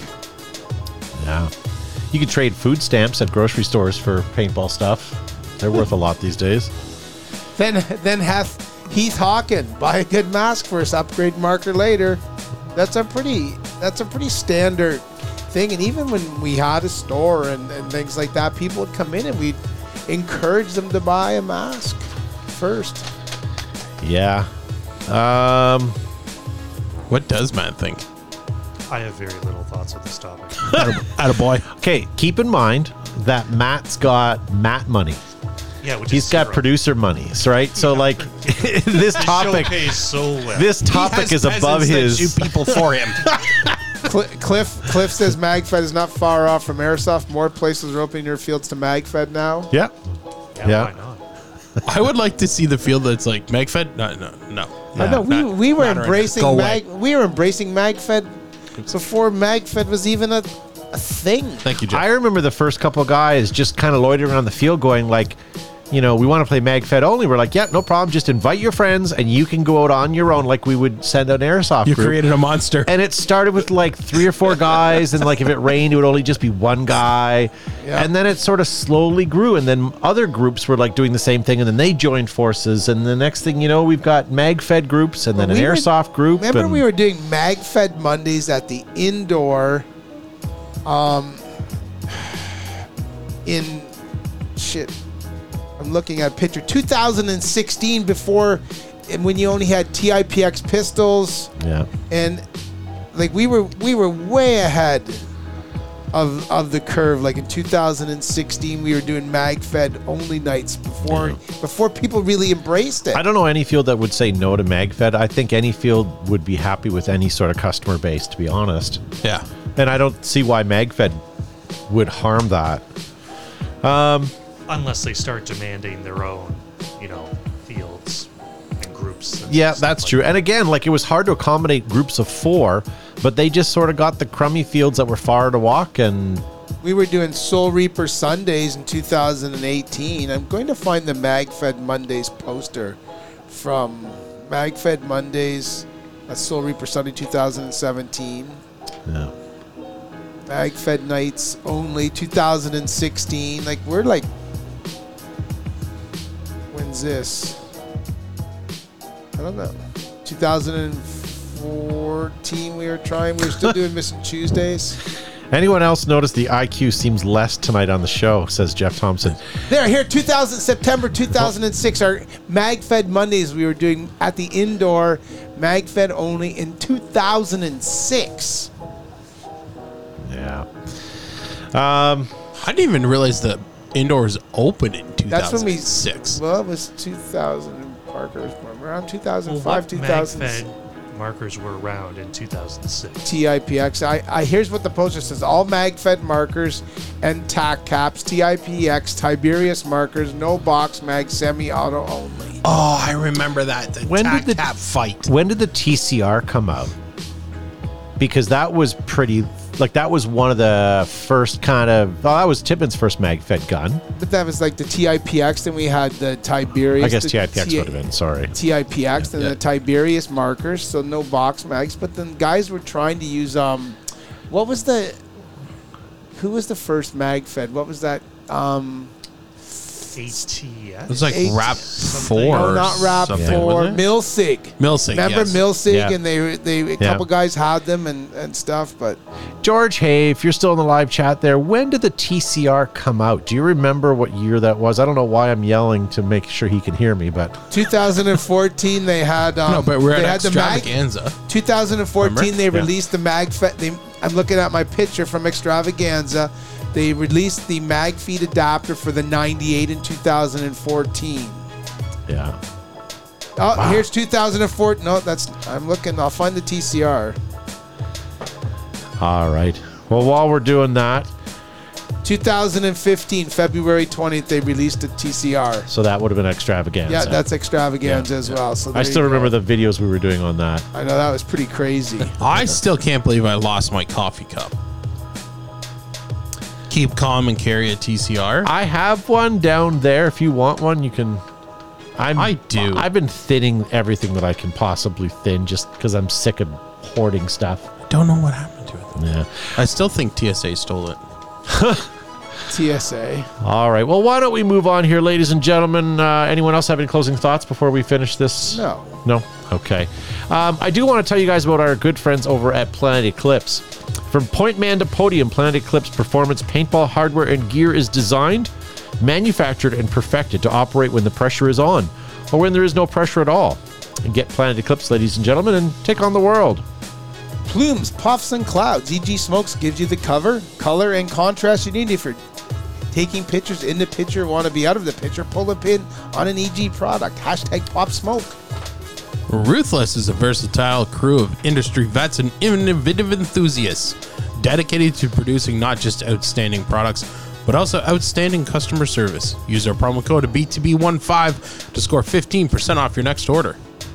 Yeah. You could trade food stamps at grocery stores for paintball stuff. They're worth a lot these days. Then then have Heath Hawken buy a good mask first, upgrade marker later. That's a pretty that's a pretty standard thing. And even when we had a store and, and things like that, people would come in and we'd encourage them to buy a mask first. Yeah. Um, What does Matt think? I have very little thoughts on this topic. At a boy. okay, keep in mind that Matt's got Matt money. Yeah, which He's is got zero. producer money, right? So, like, this This topic, show pays so well. this topic is above his. Shoot people for him. Cl- Cliff Cliff says MagFed is not far off from Airsoft. More places are opening their fields to MagFed now. Yeah. yeah, yeah. Why not? I would like to see the field that's like MagFed. No, no, no. I know we, Not- we were not right embracing now. Go away. Mag we were embracing MagFed before MagFed was even a, a thing. Thank you, Jeff. I remember the first couple of guys just kind of loitering around the field going like, you know, we want to play MagFed only. We're like, yeah, no problem. Just invite your friends and you can go out on your own like we would send an airsoft You group. created a monster. And it started with like three or four guys, and like if it rained, it would only just be one guy. Yeah. And then it sort of slowly grew, and then other groups were like doing the same thing, and then they joined forces. And the next thing you know, we've got MagFed groups, and then Well, an we were- airsoft group. Remember and we were doing MagFed Mondays at the indoor, um, in shit. I'm looking at a picture two thousand sixteen before, and when you only had T I P X pistols. yeah. And like we were we were way ahead of of the curve. Like in two thousand sixteen we were doing MagFed only nights before before people really embraced it. I don't know any field that would say no to MagFed. I think any field would be happy with any sort of customer base, to be honest. yeah. And I don't see why MagFed would harm that. Unless they start demanding their own, you know, fields and groups. And Yeah, stuff that's like true. that. And again, like it was hard to accommodate groups of four, but they just sort of got the crummy fields that were far to walk. And We were doing Soul Reaper Sundays in two thousand eighteen. I'm going to find the MagFed Mondays poster from MagFed Mondays. That's Soul Reaper Sunday two thousand seventeen. yeah. MagFed Nights only two thousand sixteen. Like we're like, when's this? I don't know. two thousand fourteen we were trying. We were still doing Missing Tuesdays. Anyone else notice the I Q seems less tonight on the show, says Jeff Thompson. There, here, two thousand September two thousand six. Our MagFed Mondays we were doing at the indoor, MagFed only in two thousand six. Yeah. Um, I didn't even realize the indoors open in That's when we- two thousand six. Well, it was two thousand Parker, around two thousand Well, five, what two thousand six. MagFed markers were around in two thousand six? T I P X. I, I here's what the poster says: all MagFed markers and tack caps, T I P X, Tiberius markers, no box mag, semi-auto only. Oh, I remember that. The When tac did the- cap fight. when did the T C R come out? Because that was pretty, like that was one of the first kind of, well, that was Tippin's first MagFed gun. But that was like the T I P X. Then we had the Tiberius. I guess the T I P X T- would have been, sorry. T I P X and Yeah. the Tiberius markers, so no box mags. But then guys were trying to use um, What was the? Who was the first MagFed? What was that? Um, A T S. It was like Eight- Rap something. Four. no, or not Rap something, Four. wasn't it? Milsig. Milsig. Remember yes. Milsig? Yeah. And they they a Yeah. couple guys had them and, and stuff, but George, hey, if you're still in the live chat there, when did the T C R come out? Do you remember what year that was? I don't know why I'm yelling to make sure he can hear me, but two thousand fourteen they had. Um, No, but we're they at had the Mag. Extravaganza. two thousand fourteen they Yeah. released the MagFed. They, I'm looking at my picture from Extravaganza. They released the MagFeed adapter for the ninety-eight in two thousand fourteen. yeah. Oh, here's two thousand four. No, that's I'm looking. I'll find the T C R. All right. Well, while we're doing that, two thousand fifteen, February twentieth, they released a T C R. so that would have been extravaganza. Yeah, that's Extravaganza Yeah, as yeah. well. So I there still you remember go. the videos we were doing on that. I know that was pretty crazy. I still can't believe I lost my coffee cup. Keep calm and carry a T C R. I have one down there. If you want one, you can. I'm, I do. I've been thinning everything that I can possibly thin just because I'm sick of hoarding stuff. don't know what happened to it. Yeah. I still think T S A stole it. T S A. All right. Well, why don't we move on here, ladies and gentlemen? Uh, anyone else have any closing thoughts before we finish this? No. No? Okay. Um, I do want to tell you guys about our good friends over at Planet Eclipse. From point man to podium, Planet Eclipse performance paintball hardware and gear is designed, manufactured, and perfected to operate when the pressure is on or when there is no pressure at all. And get Planet Eclipse, ladies and gentlemen, and take on the world. Plumes, puffs, and clouds. E G Smokes gives you the cover, color, and contrast you need if you're taking pictures in the picture, want to be out of the picture, pull a pin on an E G product. Hashtag Pop Smoke. Ruthless is a versatile crew of industry vets and innovative enthusiasts dedicated to producing not just outstanding products, but also outstanding customer service. Use our promo code B T B fifteen to score fifteen percent off your next order.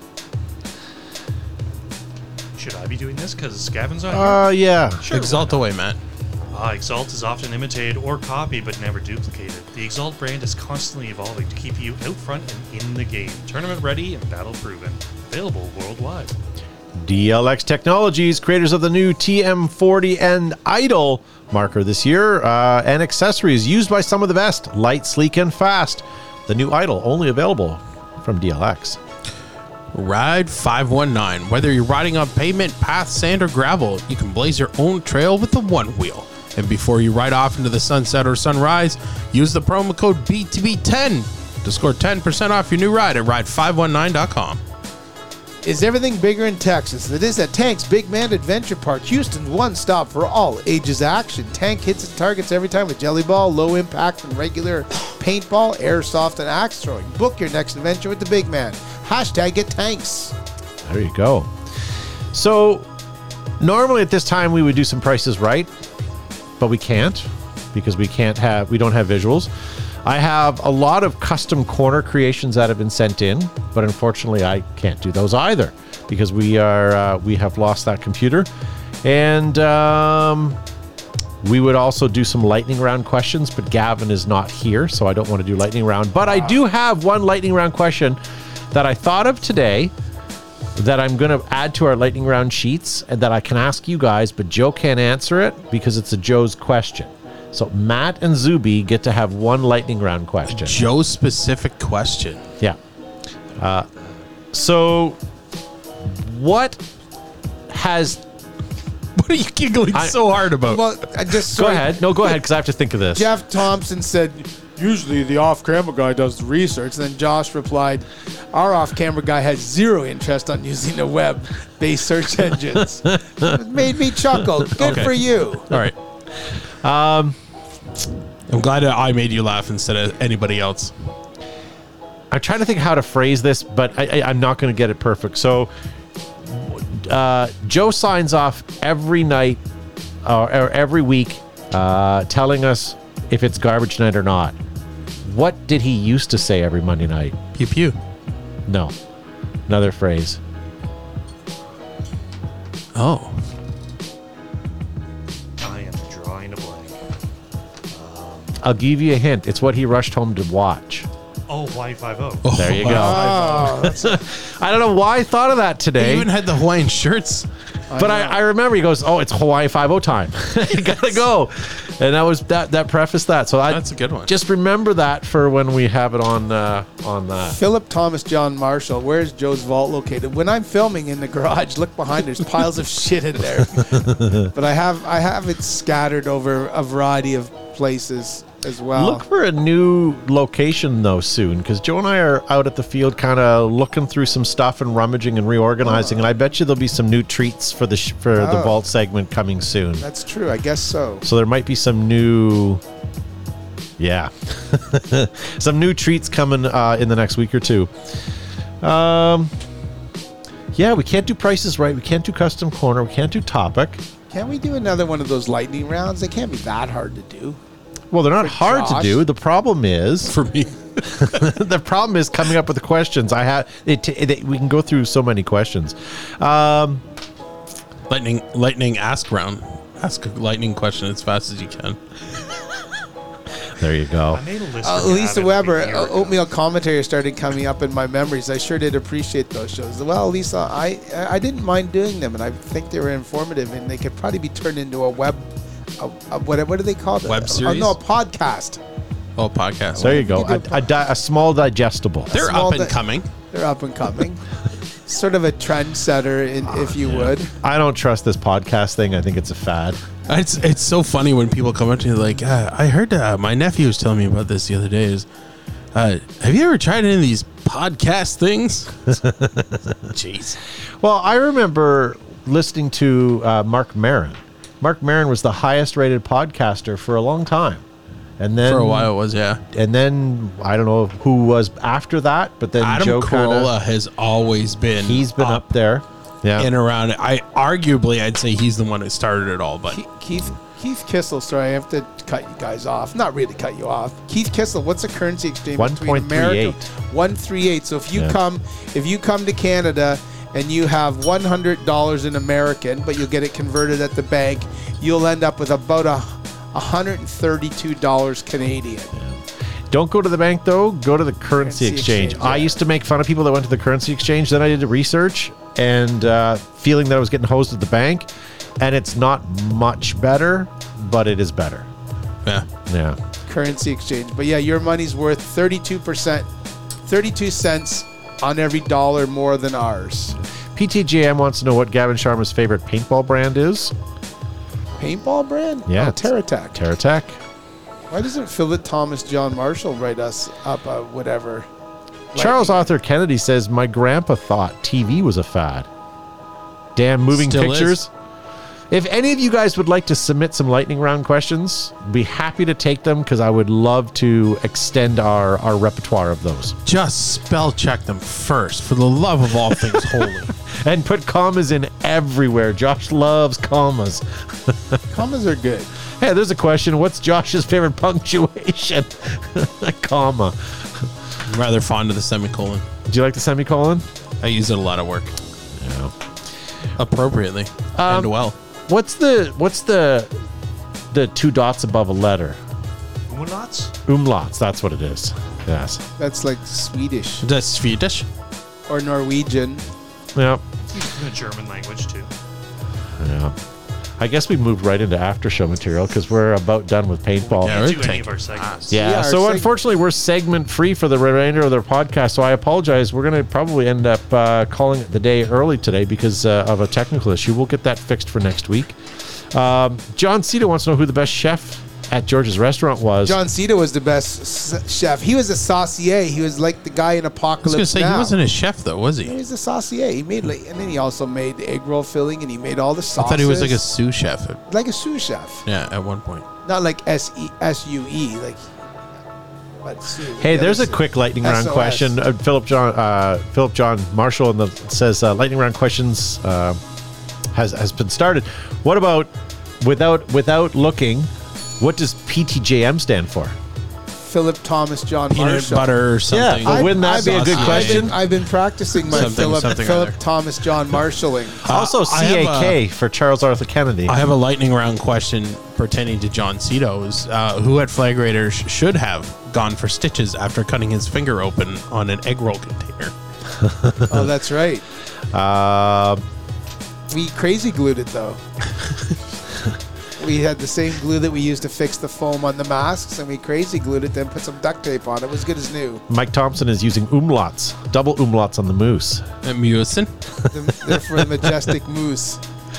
Should I be doing this? Because Gavin's on here? Uh, yeah. Sure. Exalt away, Matt. Ah, Exalt is often imitated or copied, but never duplicated. The Exalt brand is constantly evolving to keep you out front and in the game. Tournament ready and battle proven. Available worldwide. D L X Technologies, creators of the new T M forty and Idol marker this year, uh, and accessories used by some of the best. Light, sleek, and fast. The new Idol, only available from D L X. Ride five one nine. Whether you're riding on pavement, path, sand, or gravel, you can blaze your own trail with the one wheel. And before you ride off into the sunset or sunrise, use the promo code B T B ten to score ten percent off your new ride at ride five one nine dot com. Is everything bigger in Texas? It is at Tank's Big Man Adventure Park, Houston's one stop for all ages action. Tank hits its targets every time with jelly ball, low impact, and regular paintball, airsoft, and axe throwing. Book your next adventure with the Big Man. Hashtag get Tanks. There you go. So, normally at this time we would do some prices right, but we can't because we can't have, we don't have visuals. I have a lot of custom corner creations that have been sent in, but unfortunately I can't do those either because we are uh, we have lost that computer. And um, we would also do some lightning round questions, but Gavin is not here, so I don't want to do lightning round. But I do have one lightning round question that I thought of today that I'm going to add to our lightning round sheets and that I can ask you guys, but Joe can't answer it because it's a Joe's question. So Matt and Zuby get to have one lightning round question. Joe's specific question. Yeah. Uh, so what has... What are you giggling I- so hard about? Well, I just Go sorry, ahead. No, go ahead, because I have to think of this. Jeff Thompson said, usually the off-camera guy does the research. Then Josh replied, our off-camera guy has zero interest on using the web-based search engines. It made me chuckle. Good Okay. for you. All right. Um, I'm glad that I made you laugh instead of anybody else. I'm trying to think how to phrase this, but I, I, I'm not going to get it perfect. So uh, Joe signs off every night uh, or every week uh, telling us if it's garbage night or not. What did he used to say every Monday night? Pew pew. No. Another phrase. Oh. I am drawing a blank. I'll give you a hint. It's what he rushed home to watch. Oh, Hawaii Five-O. There you go. Oh, that's I don't know why I thought of that They today. even had the Hawaiian shirts. But I, I remember he goes, "Oh, it's Hawaii Five-O time. You gotta go," and that was that. That prefaced that. So I That's a good one. Just remember that for when we have it on uh, on that. Philip Thomas John Marshall, where's Joe's vault located? When I'm filming in the garage, look behind. There's piles of shit in there. But I have I have it scattered over a variety of places as well. Look for a new location though soon, because Joe and I are out at the field, kind of looking through some stuff and rummaging and reorganizing, and I bet you there'll be some new treats for the sh- for the Oh. vault segment coming soon. That's true. I guess so. So there might be some new, yeah, some new treats coming uh, in the next week or two. Um, yeah, we can't do prices right. We can't do custom corner. We can't do topic. Can we do another one of those lightning rounds? They can't be that hard to do. Well, they're not For hard Josh? to do. The problem is For me. the problem is coming up with the questions. I have it, it. We can go through so many questions. Um, Lightning lightning ask round. Ask a lightning question as fast as you can. there you go. I made a list. Uh, for Lisa Gavin Weber, a year uh, ago. Oatmeal Commentary started coming up in my memories. I sure did appreciate those shows. Well, Lisa, I I didn't mind doing them, and I think they were informative, and they could probably be turned into a web, a, a, what, what do they call it? Web Uh, series? no, a podcast. Oh, podcast. There you go. You A, do- a, di- a small digestible. They're Small up and di- coming. They're up and coming. Sort of a trendsetter, in, if you would. I don't trust this podcast thing. I think it's a fad. It's it's so funny when people come up to you like, uh, I heard uh, my nephew was telling me about this the other day. Is uh, have you ever tried any of these podcast things? Jeez. Well, I remember listening to uh, Mark Maron. Mark Maron was the highest rated podcaster for a long time. And then For a while it was, yeah. And then I don't know who was after that, but then Adam Joe Carolla kinda, has always been he's been up there. Yeah. and around it. I arguably I'd say he's the one that started it all, but Ke- Keith Keith Kissel, sorry, I have to cut you guys off. Not really cut you off. Keith Kissel, what's the currency exchange between one point three eight. America? one thirty-eight. So if you Yeah. come if you come to Canada and you have one hundred dollars in American, but you'll get it converted at the bank, you'll end up with about a one hundred thirty-two dollars Canadian. Don't go to the bank though. Go to the currency, Currency exchange. exchange, I yeah. used to make fun of people that went to the currency exchange. Then I did the research and uh, feeling that I was getting hosed at the bank, and it's not much better, but it is better. yeah. Yeah. Currency exchange. But yeah, your money's worth thirty-two percent, thirty-two cents on every dollar more than ours. P T J M wants to know what Gavin Sharma's favorite paintball brand is. Paintball brand? Yeah, Oh, it's- TerraTech. TerraTech. Why doesn't Philip Thomas John Marshall write us up a whatever? Charles Lightning- Arthur Kennedy says, my grandpa thought T V was a fad. Damn moving Still pictures. is. If any of you guys would like to submit some lightning round questions, be happy to take them because I would love to extend our, our repertoire of those. Just spell check them first, for the love of all things holy. And put commas in everywhere. Josh loves commas. Commas are good. Hey, there's a question. What's Josh's favorite punctuation? Comma. I'm rather fond of the semicolon. Do you like the semicolon? I use it a lot of work. Yeah. Appropriately. Um, and well. What's the what's the the two dots above a letter? Umlauts? Umlauts. That's what it is. Yes. That's like Swedish That's Swedish. or Norwegian. Yeah. The German language, too. Yeah. I guess we moved right into after show material because we're about done with paintball. Yeah, Yeah. we're Do any taking- of our segments. Yeah, our so seg- unfortunately, we're segment free for the remainder of their podcast. So I apologize. We're going to probably end up uh, calling it the day early today because uh, of a technical issue. We'll get that fixed for next week. Um, John Cito wants to know who the best chef at George's restaurant was. John Cena was the best s- chef. He was a saucier. He was like the guy in I was Apocalypse going to say, Now. he wasn't a chef, though, was He he? was a saucier. He made like, and then he also made egg roll filling, and he made all the I sauces. thought he was like a sous chef. like a sous chef, Yeah, at one point. not like S E S U E like. But sous. Hey, The there's a other sous. quick lightning round S O S. question. Uh, Philip John uh, Philip John Marshall in the, says uh, lightning round questions uh, has has been started. What about without without looking? What does P T J M stand for? Philip Thomas John Peanut Marshall. butter or something. Yeah, wouldn't that I've be a been- good I've question? been, I've been practicing my Something- Philip, something Philip other. Thomas John Marshalling. Also, I C have A a- K for Charles Arthur Kennedy. I have a lightning round question pertaining to John Cito's. Uh, who at Flag Raiders should have gone for stitches after cutting his finger open on an egg roll container? Oh, that's right. Uh, We crazy glued it though. We had the same glue that we used to fix the foam on the masks, and we crazy glued it, then put some duct tape on it. It was good as new. Mike Thompson is using umlauts, double umlauts on the moose. At Mewison. They're for the majestic moose.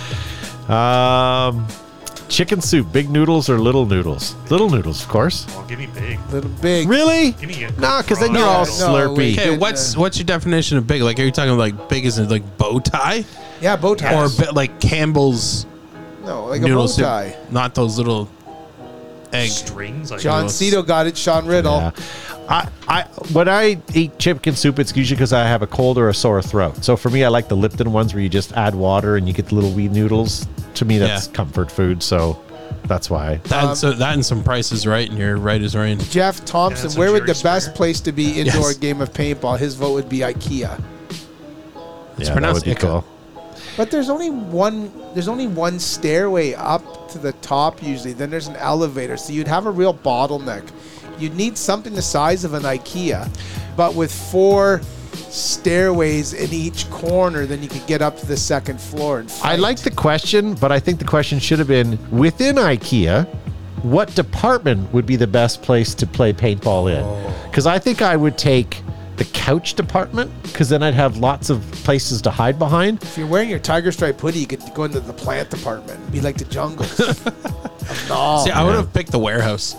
Um, chicken soup, big noodles or little noodles? Little noodles, of course. Oh, give me big. Little big. Really? Give me a Nah, because then No, you're all no, slurpy. wait. Okay, Good, what's uh, what's your definition of big? Like, are you talking like big as in like bow tie, Yeah, bow tie. or bi- like Campbell's no, like a bow noodle soup? tie. Not those little egg. strings. Like John noodles. Cito got it. Sean Riddle. Yeah. I, I, when I eat chicken soup, it's usually because I have a cold or a sore throat. So for me, I like the Lipton ones where you just add water and you get the little wee noodles. To me, that's Yeah. comfort food. So that's why. That, Um, so that and some prices right, and you're right as rain. Jeff Thompson, Yeah, some where would the Jerry best Springer. place to be indoor Yes. game of paintball? His vote would be IKEA. It's Yeah, that pronounced would be Ica. cool. But there's only one. There's only one stairway up to the top usually. Then there's an elevator, so you'd have a real bottleneck. You'd need something the size of an IKEA, but with four stairways in each corner, then you could get up to the second floor. And I fight. like the question, but I think the question should have been within IKEA, what department would be the best place to play paintball in? Because I think I would take the couch department, because then I'd have lots of places to hide behind. If you're wearing your tiger stripe hoodie, you could go into the plant department and be like the jungles. no. See, I would have picked the warehouse.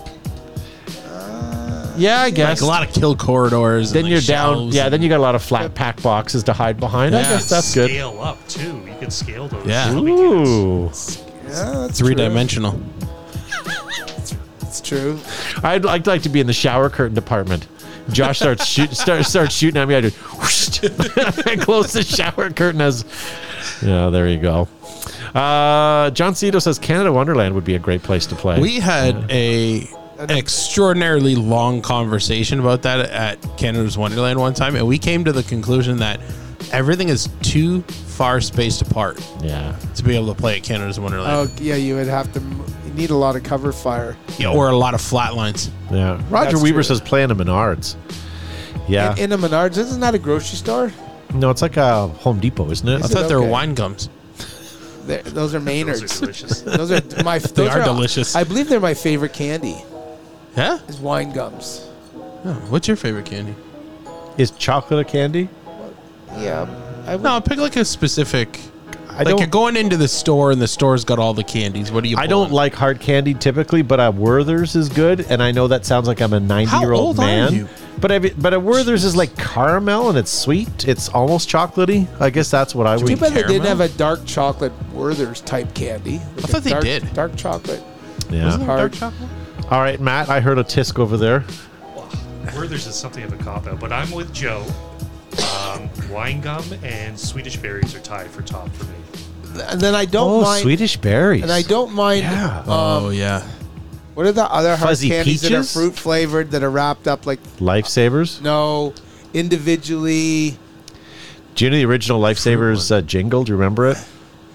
Yeah, I Like guess. a lot of kill corridors. then and you're like down. shelves Yeah, and- then you got a lot of flat pack boxes to hide behind. I Yeah. guess that's good. Scale up too. You could scale those. Yeah. shelving units. Ooh. yeah, that's three true. dimensional. That's true. I'd, I'd like to be in the shower curtain department. Josh starts shoot, start, starts shooting at me. I do whoosh, and close the shower curtain as. Yeah, there you go. Uh, John Cito says Canada Wonderland would be a great place to play. We had a an extraordinarily long conversation about that at Canada's Wonderland one time, and we came to the conclusion that everything is too far spaced apart yeah. to be able to play at Canada's Wonderland. Oh yeah, you would have to. m- You need a lot of cover fire. Yeah, or a lot of flat lines. Yeah. Roger That's Weaver true. says play in a Menards. Yeah. In, in a Menards, isn't that a grocery store? no, it's like a Home Depot, isn't it? I Is thought it they were okay? wine gums. They're- those are Those Maynards. are delicious. Those are my. They those are delicious. I believe they're my favorite candy. Yeah? Is wine gums. Oh, what's your favorite candy? Is chocolate a candy? Yeah. I would, No, pick like a specific. I like don't. you're going into the store and the store's got all the candies. What do you? I pull don't on? like hard candy typically, but a Werther's is good, and I know that sounds like I'm a ninety-year-old old are man. you? But I, but a Werther's is like caramel and it's sweet. It's almost chocolatey. I guess that's what I would. too bad they didn't caramel? have a dark chocolate Werther's type candy. Like I thought a they dark, did. Dark chocolate. Yeah. Wasn't it dark Hard. chocolate? All right, Matt. I heard a tisk over there. Werther's is something of a cop out, but I'm with Joe. Um, wine gum and Swedish berries are tied for top for me. And then I don't Oh, mind. Swedish berries. And I don't mind. Yeah. Um, Oh yeah. What are the other hard Fuzzy candies that peaches? are fruit flavored that are wrapped up like Lifesavers. no individually? Do you know the original Lifesavers uh, jingle? Do you remember it?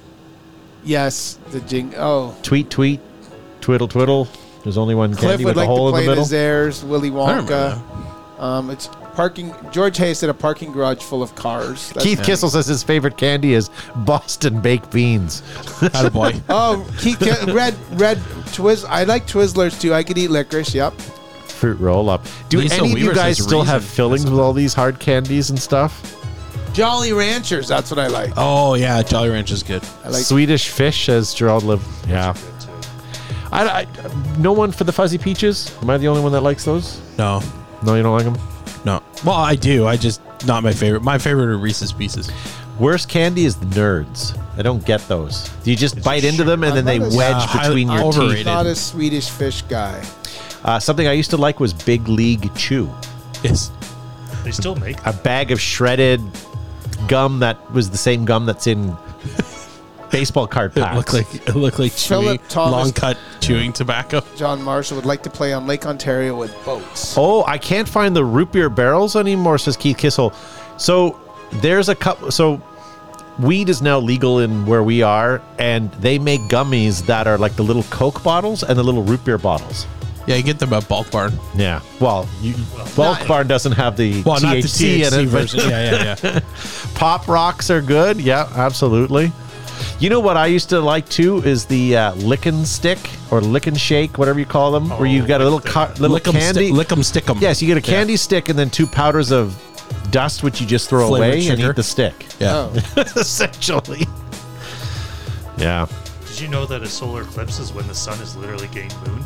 Yes, the jing. Oh, Tweet, tweet, twiddle, twiddle. There's only one Cliff candy would with like a hole to in play the the middle. Zares, Willy I remember Wonka. Um, it's parking. George Hayes said a parking garage full of cars. That's- Keith Kissel says his favorite candy is Boston baked beans. Attaboy. Oh, Keith, Ki- red, red Twiz. I like Twizzlers too. I could eat licorice. Yep. Fruit roll up. Do Lisa any of you Weaver guys says still have Reason. fillings with all these hard candies and stuff? Jolly Ranchers. That's what I like. Oh yeah, Jolly Ranch is good. I like. Swedish fish, as Gerald lived. Yeah. Good too. I, I- no one for the fuzzy peaches. Am I the only one that likes those? No, No, you don't like them. no. Well, I do. I just not my favorite. My favorite are Reese's Pieces. Worst candy is the Nerds. I don't get those. Do you just bite into them and then they I'm not a- wedge Yeah, between highly your teeth? overrated. Not a Swedish fish guy. Uh, something I used to like was Big League Chew. Yes. They still make A bag of shredded gum that was the same gum that's in baseball card It packs. looked like it looked like chewing, Philip Thomas- long cut chewing tobacco. John Marshall would like to play on Lake Ontario with boats. Oh, I can't find the root beer barrels anymore, says Keith Kissel. So there's a couple. So weed is now legal in where we are, and they make gummies that are like the little Coke bottles and the little root beer bottles. Yeah, you get them at Bulk Barn. Yeah. Well, you, Bulk not- Barn doesn't have the Well, T not H the C T H C in it, but version. Yeah, yeah, yeah. Pop Rocks are good. Yeah, absolutely. You know what I used to like too is the uh, lickin' stick or lickin' shake, whatever you call them, where you've got a little cu- little Lick 'em, candy. stick, lick 'em, stick 'em. Yes, you get a candy stick and then two powders of dust, which you just throw Flavored away and sugar. eat the stick. Yeah. Oh. Essentially. Yeah. Did you know that a solar eclipse is when the sun is literally getting mooned?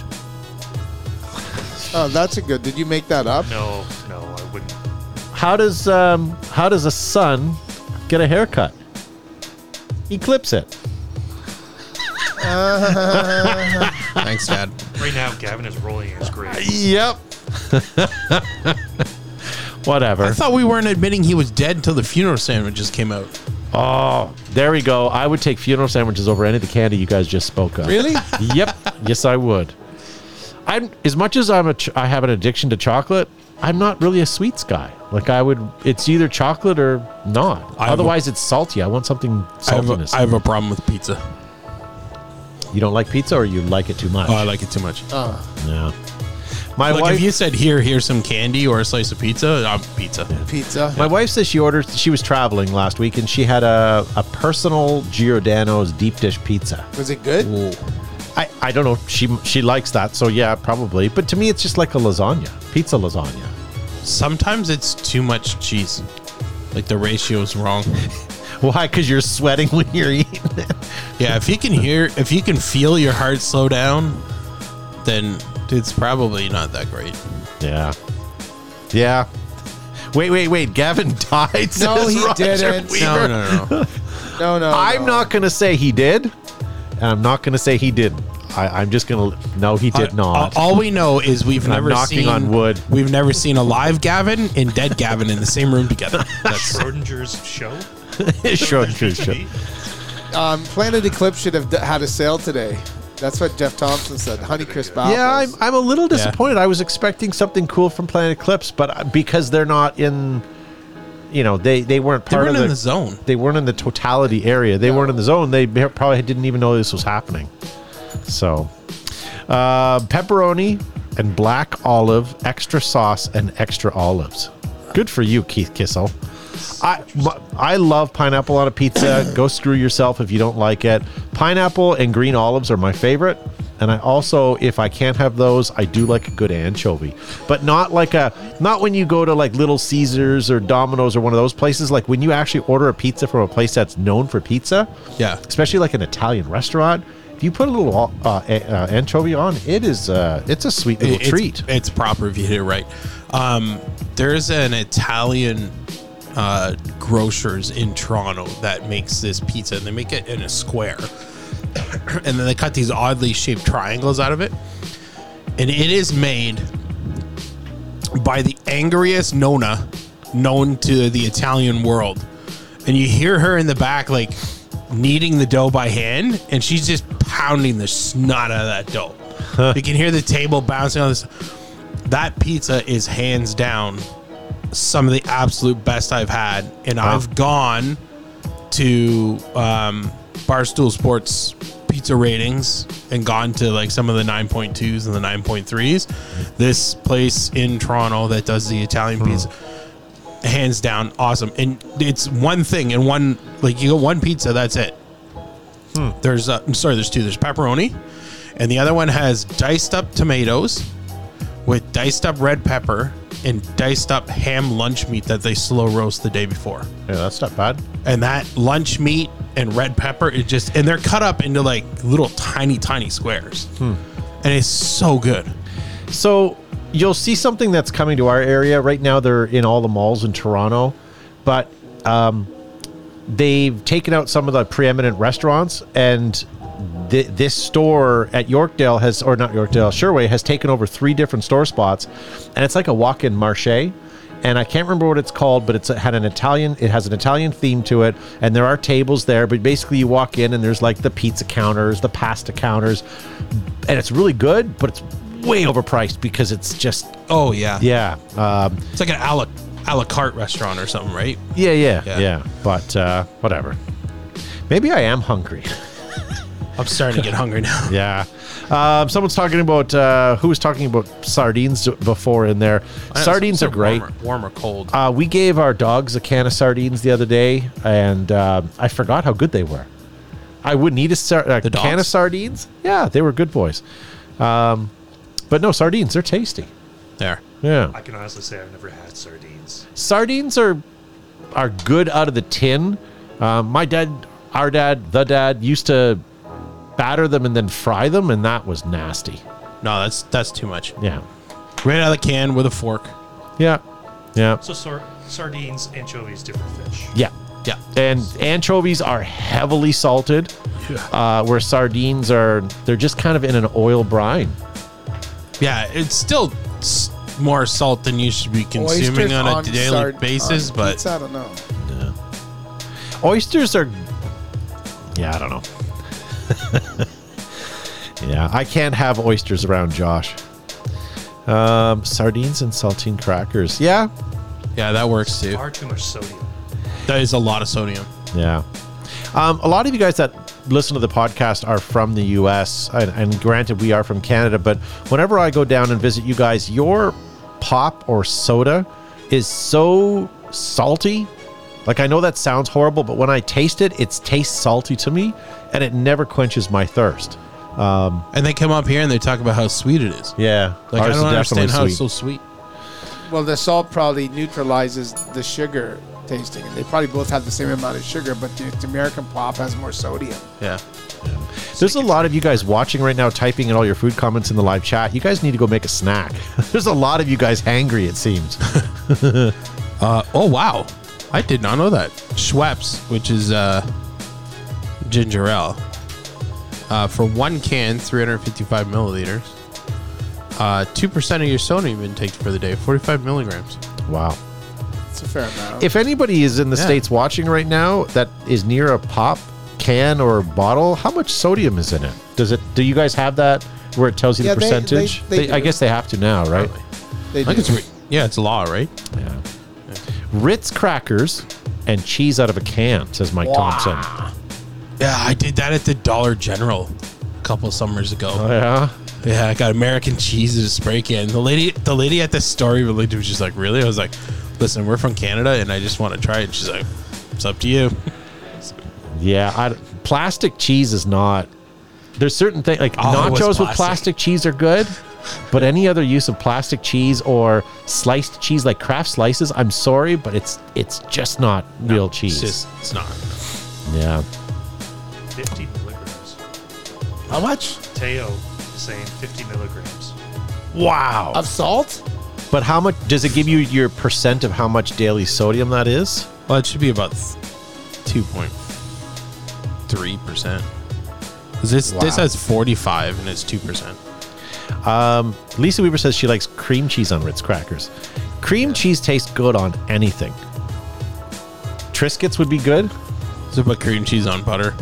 Oh, that's a good. Did you make that up? No, no, I wouldn't. How does um how does a sun get a haircut? Eclipse it. Thanks, Dad. Right now, Gavin is rolling in his grave. Yep. Whatever. I thought we weren't admitting he was dead until the funeral sandwiches came out. Oh, there we go. I would take funeral sandwiches over any of the candy you guys just spoke of. Really? Yep. Yes, I would. I'm as much as I'm a ch- I have an addiction to chocolate. I'm not really a sweets guy. Like I would, it's either chocolate or not. I have Otherwise, it's salty. I want something I have, a, saltiness. I have a problem with pizza. You don't like pizza, or you like it too much? Oh, I like it too much. Oh. Yeah. My Like wife. if you said here, here's some candy or a slice of pizza, I'm pizza. Pizza. My wife says she ordered. She was traveling last week, and she had a a personal Giordano's deep dish pizza. Was it good? Ooh. I, I don't know. She she likes that, so yeah, probably. But to me, it's just like a lasagna, pizza lasagna. Sometimes it's too much cheese. Like the ratio's wrong. Why? Because you're sweating when you're eating it. Yeah, if you can hear, if you can feel your heart slow down, then it's probably not that great. Yeah. Yeah. Wait, wait, wait. Gavin died. No, says he Roger didn't. Weaver. No, no, no. No, no. I'm no. not going to say he did, and I'm not going to say he didn't. I, I'm just going to. No, he did Uh, not. All we know is we've And I'm never knocking seen on wood. We've never seen a live Gavin and dead Gavin in the same room together. That's Schrodinger's show? sure, sure, sure. Um, Planet Eclipse should have d- had a sale today. That's what Jeff Thompson said. Honeycrisp apples. Yeah, I'm, I'm a little disappointed. I was expecting something cool from Planet Eclipse, but because they're not in, you know, they, they weren't they part weren't of in the, the zone. They weren't in the totality area. They weren't in the zone. They probably didn't even know this was happening. So, uh, pepperoni and black olive, extra sauce, and extra olives. Good for you, Keith Kissel. I m- I love pineapple on a pizza. Go screw yourself if you don't like it. Pineapple and green olives are my favorite. And I also, if I can't have those, I do like a good anchovy. But not like a, not when you go to like Little Caesars or Domino's or one of those places. Like when you actually order a pizza from a place that's known for pizza, Yeah. especially like an Italian restaurant, if you put a little uh, a- uh, anchovy on, it is uh, it's a sweet little It's- treat. It's proper if you hit it right. Um, there's an Italian uh, grocers in Toronto that makes this pizza, and they make it in a square, and then they cut these oddly shaped triangles out of it, and it is made by the angriest Nona known to the Italian world. And you hear her in the back like kneading the dough by hand, and she's just pounding the snot out of that dough. You can hear the table bouncing on this. That pizza is hands down some of the absolute best I've had, and Wow. I've gone to um, Barstool Sports pizza ratings and gone to like some of the nine point twos and the nine point threes. This place in Toronto that does the Italian pizza, hands down awesome. And it's one thing and one, like you get one pizza, that's it. There's uh, I'm sorry, there's two. There's pepperoni, and the other one has diced up tomatoes with diced up red pepper and diced up ham lunch meat that they slow roast the day before. Yeah, that's not bad. And that lunch meat and red pepper, it just, and they're cut up into like little tiny, tiny squares. And it's so good. So you'll see something that's coming to our area right now. They're in all the malls in Toronto, but um, they've taken out some of the preeminent restaurants, and th- this store at Yorkdale has, or not Yorkdale, Sherway has taken over three different store spots, and it's like a walk-in marché. And I can't remember what it's called, but it's it had an Italian. It has an Italian theme to it, and there are tables there. But basically, you walk in, and there's like the pizza counters, the pasta counters, and it's really good, but it's way overpriced because it's just Oh, yeah. yeah, um, It's like an a la, a la carte restaurant or something, right? yeah, yeah, Yeah. yeah. But uh, whatever. Maybe I am hungry. I'm starting to get hungry now. Yeah. Um, someone's talking about uh, who was talking about sardines before in there. Sardines are great. Warm or, warm or cold. Uh, we gave our dogs a can of sardines the other day, and uh, I forgot how good they were. I wouldn't eat a, sar- a The can of dogs? sardines. Yeah, they were good boys. Um, but no, sardines, they're tasty. There. Yeah. I can honestly say I've never had sardines. Sardines are are good out of the tin. Um, my dad, our dad, the dad used to batter them and then fry them, and that was nasty. No, that's that's too much. Yeah. Right out of the can with a fork. Yeah. Yeah. So sar- sardines, anchovies, different fish. Yeah. Yeah. And anchovies are heavily salted, uh, where sardines are, they're just kind of in an oil brine. Yeah, it's still s- more salt than you should be consuming Oysters on a on daily sard- basis, on but pizza, I don't know. Oysters are, yeah, I don't know. Yeah, I can't have oysters around Josh. Um, sardines and saltine crackers. Yeah. yeah, that works too. Far too much sodium. That is a lot of sodium. Yeah. Um, a lot of you guys that listen to the podcast are from the U S, and, and granted, we are from Canada, but whenever I go down and visit you guys, your pop or soda is so salty. Like, I know that sounds horrible, but when I taste it, it tastes salty to me, and it never quenches my thirst. And they come up here and they talk about how sweet it is. Yeah. Like, I ours is don't understand how definitely it's so sweet. Well, the salt probably neutralizes the sugar tasting, and they probably both have the same amount of sugar, but the, the American pop has more sodium. Yeah. There's a lot of you guys watching right now, typing in all your food comments in the live chat. You guys need to go make a snack. There's a lot of you guys hangry, it seems. Uh, oh, wow. I did not know that. Schweppes, which is uh, ginger ale, uh, for one can, three hundred fifty-five milliliters, uh, two percent of your sodium intake for the day, forty-five milligrams. Wow. It's a fair amount. If anybody is in the Yeah. States watching right now that is near a pop can or bottle, how much sodium is in it? Does it? Do you guys have that where it tells you Yeah, the they- percentage? they- they I do. guess they have to now, right? they I think do. it's, re- yeah, it's law, right? Yeah. Ritz crackers and cheese out of a can, says Mike Thompson. Yeah, I did that at the Dollar General a couple summers ago. Oh, yeah. Yeah, I got American cheese in a spray can. The lady, the lady at the store even looked at me, was just like, "Really?" I was like, "Listen, we're from Canada, and I just want to try it." She's like, "It's up to you." Yeah. I, plastic cheese is not. There's certain things like Oh, it was nachos with plastic. plastic cheese are good, but any other use of plastic cheese or sliced cheese like Kraft slices, I'm sorry, but it's it's just not real cheese. It's just, it's not. Yeah. fifty milligrams. How much? Teo is saying fifty milligrams. Wow. Of salt? But how much does it give you your percent of how much daily sodium that is? Well, it should be about two point three percent. This this Wow. has forty-five and it's two percent. Um, Lisa Weaver says she likes cream cheese on Ritz crackers. Cream cheese tastes good on anything. Triscuits would be good. So put cream cheese on butter.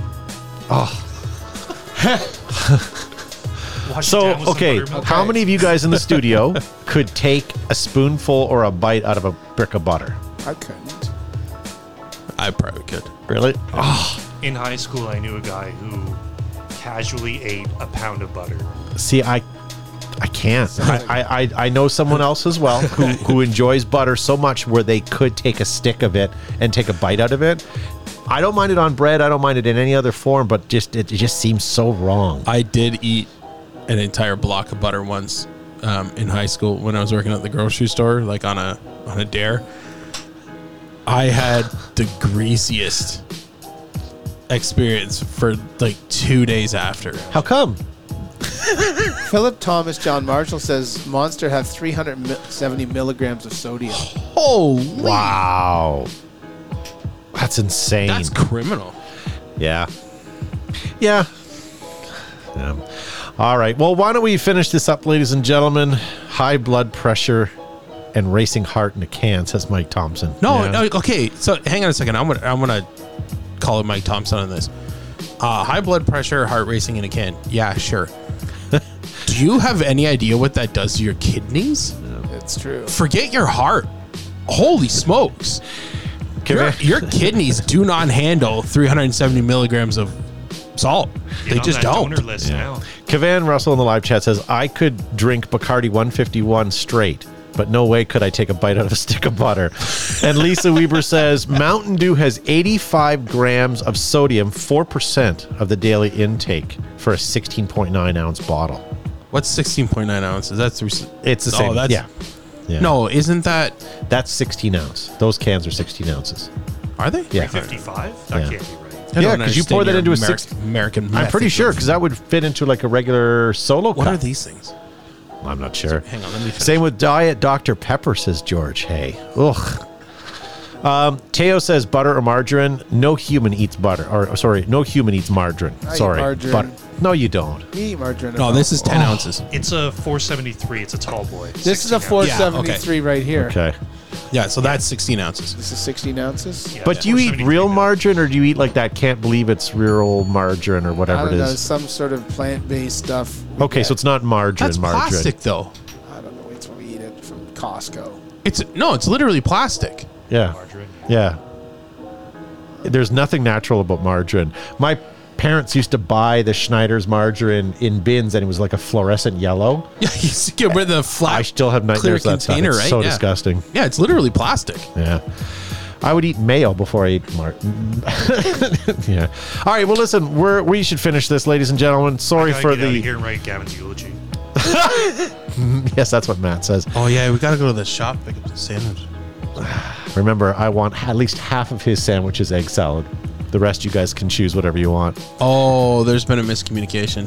Wash it So, down with some okay, buttermilk. how many of you guys in the studio could take a spoonful or a bite out of a brick of butter? I couldn't. I probably could. Really? In high school, I knew a guy who casually ate a pound of butter. See, I I can't. I, I, I- I know someone else as well who, who enjoys butter so much where they could take a stick of it and take a bite out of it. I don't mind it on bread. I don't mind it in any other form, but just it, it just seems so wrong. I did eat an entire block of butter once um, in high school when I was working at the grocery store, like on a on a dare. I had the greasiest experience for like two days after. How come? Philip Thomas John Marshall says Monster have three hundred seventy milligrams of sodium. Holy! Wow. That's insane. That's criminal. Yeah. Yeah. Yeah. All right. Well, why don't we finish this up, ladies and gentlemen? High blood pressure and racing heart in a can, says Mike Thompson. No, Yeah. no, okay. So hang on a second. I'm gonna I'm gonna call it Mike Thompson on this. Uh, high blood pressure, heart racing in a can. Yeah, sure. Do you have any idea what that does to your kidneys? It's true. Forget your heart. Holy smokes! Your, your kidneys do not handle three hundred seventy milligrams of salt. Get They on just that don't. donor list Yeah. now. Kavan Russell in the live chat says, I could drink Bacardi one fifty-one straight. but no way could I take a bite out of a stick of butter. And Lisa Weber says, Mountain Dew has eighty-five grams of sodium, four percent of the daily intake for a sixteen point nine ounce bottle. What's sixteen point nine ounces? That's It's the same. Oh, that's, yeah. yeah. No, isn't that? That's sixteen ounce. Those cans are sixteen ounces. Are they? Yeah. fifty-five? That Yeah. can't be right. I Yeah, don't 'cause you understand pour that your into a Ameri- six- American. I'm pretty methods sure of- because that would fit into like a regular solo What cup. are these things? I'm not sure. Hang on, let me finish. Same with Diet Doctor Pepper, says George. Hey. Ugh. Um, Teo says butter or margarine. No human eats butter. Or sorry, no human eats margarine. I eat sorry. margarine. Butter. No, you don't. You eat margarine. No, this is ten ounces. It's a four seventy-three. It's a tall boy. This is a sixteen four ounce. seventy-three right here. Okay. Yeah, so that's sixteen ounces. This is sixteen ounces. Yeah, But do you eat four seventy-three real minutes. margarine or do you eat like that can't believe it's real margarine or I whatever don't it know, is? some sort of plant-based stuff. we Okay, get. so it's not margarine, That's margarine. plastic, though. I don't know. It's when we eat it from Costco. It's no, it's literally plastic. Yeah. Margarine. Yeah. There's nothing natural about margarine. My parents used to buy the Schneider's margarine in bins and it was like a fluorescent yellow. Yeah, you see, get rid of the flat. I still have clear nightmares of that stuff. container, It's right? so Yeah. disgusting. Yeah, it's literally plastic. Yeah. I would eat mayo before I ate mar- Yeah. All right, well listen, we're we should finish this, ladies and gentlemen. Sorry I gotta for get out of the here and write Gavin's eulogy. Yes, that's what Matt says. Oh yeah, we gotta go to the shop pick up the sandwich. Remember, I want at least half of his sandwiches egg salad. The rest you guys can choose whatever you want. Oh, there's been a miscommunication.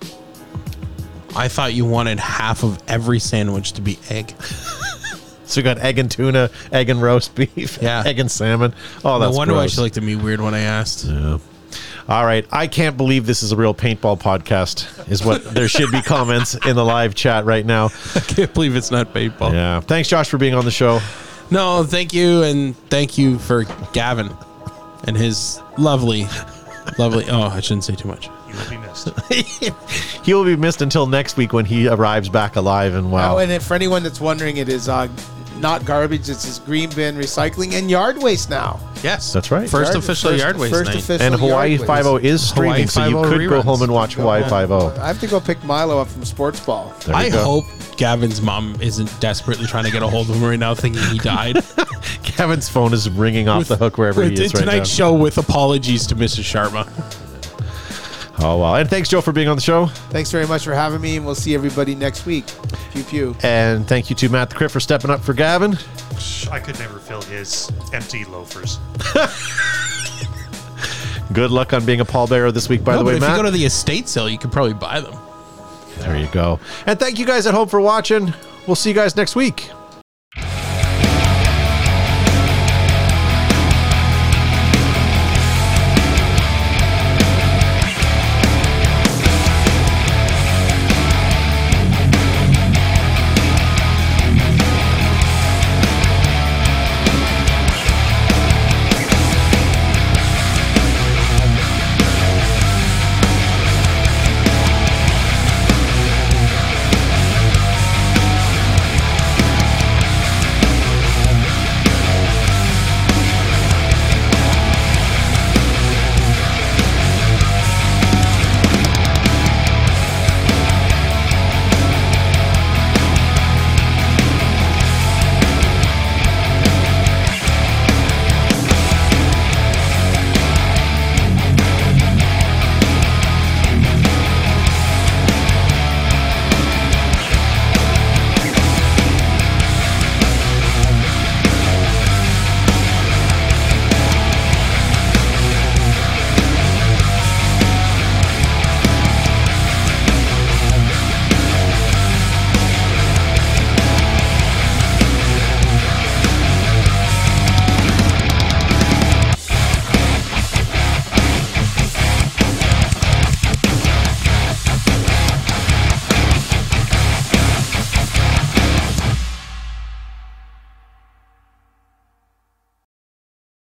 I thought you wanted half of every sandwich to be egg. So you got egg and tuna, egg and roast beef, Yeah. egg and salmon. Oh, No that's wonder why gross. she looked at me weird when I asked. Yeah. All right. I can't believe this is a real paintball podcast, is what there should be comments in the live chat right now. I can't believe it's not paintball. Yeah. Thanks, Josh, for being on the show. No, thank you, and thank you for Gavin and his lovely, lovely. Oh, I shouldn't say too much. You will be missed. He will be missed until next week when he arrives back alive and well. Oh, and if, for anyone that's wondering, it is uh, not garbage. It's his green bin recycling and yard waste now. Yes, That's right. First Yard- official first- yard waste first night. official and Hawaii yard waste. Five-O is streaming, Hawaii so you Five-O could go reruns. home and watch Hawaii Five-O. I have to go pick Milo up from sports ball. There you I go. hope Gavin's mom isn't desperately trying to get a hold of him right now, thinking he died. Kevin's phone is ringing off the hook wherever he With is right now. tonight's show with apologies to Missus Sharma. Oh, well. And thanks, Joe, for being on the show. Thanks very much for having me, and we'll see everybody next week. Pew pew. And thank you to Matt the Crit for stepping up for Gavin. I could never fill his empty loafers. Good luck on being a pallbearer this week, by No, the but way, if Matt. you go to the estate sale, you could probably buy them. There you go. And thank you guys at home for watching. We'll see you guys next week.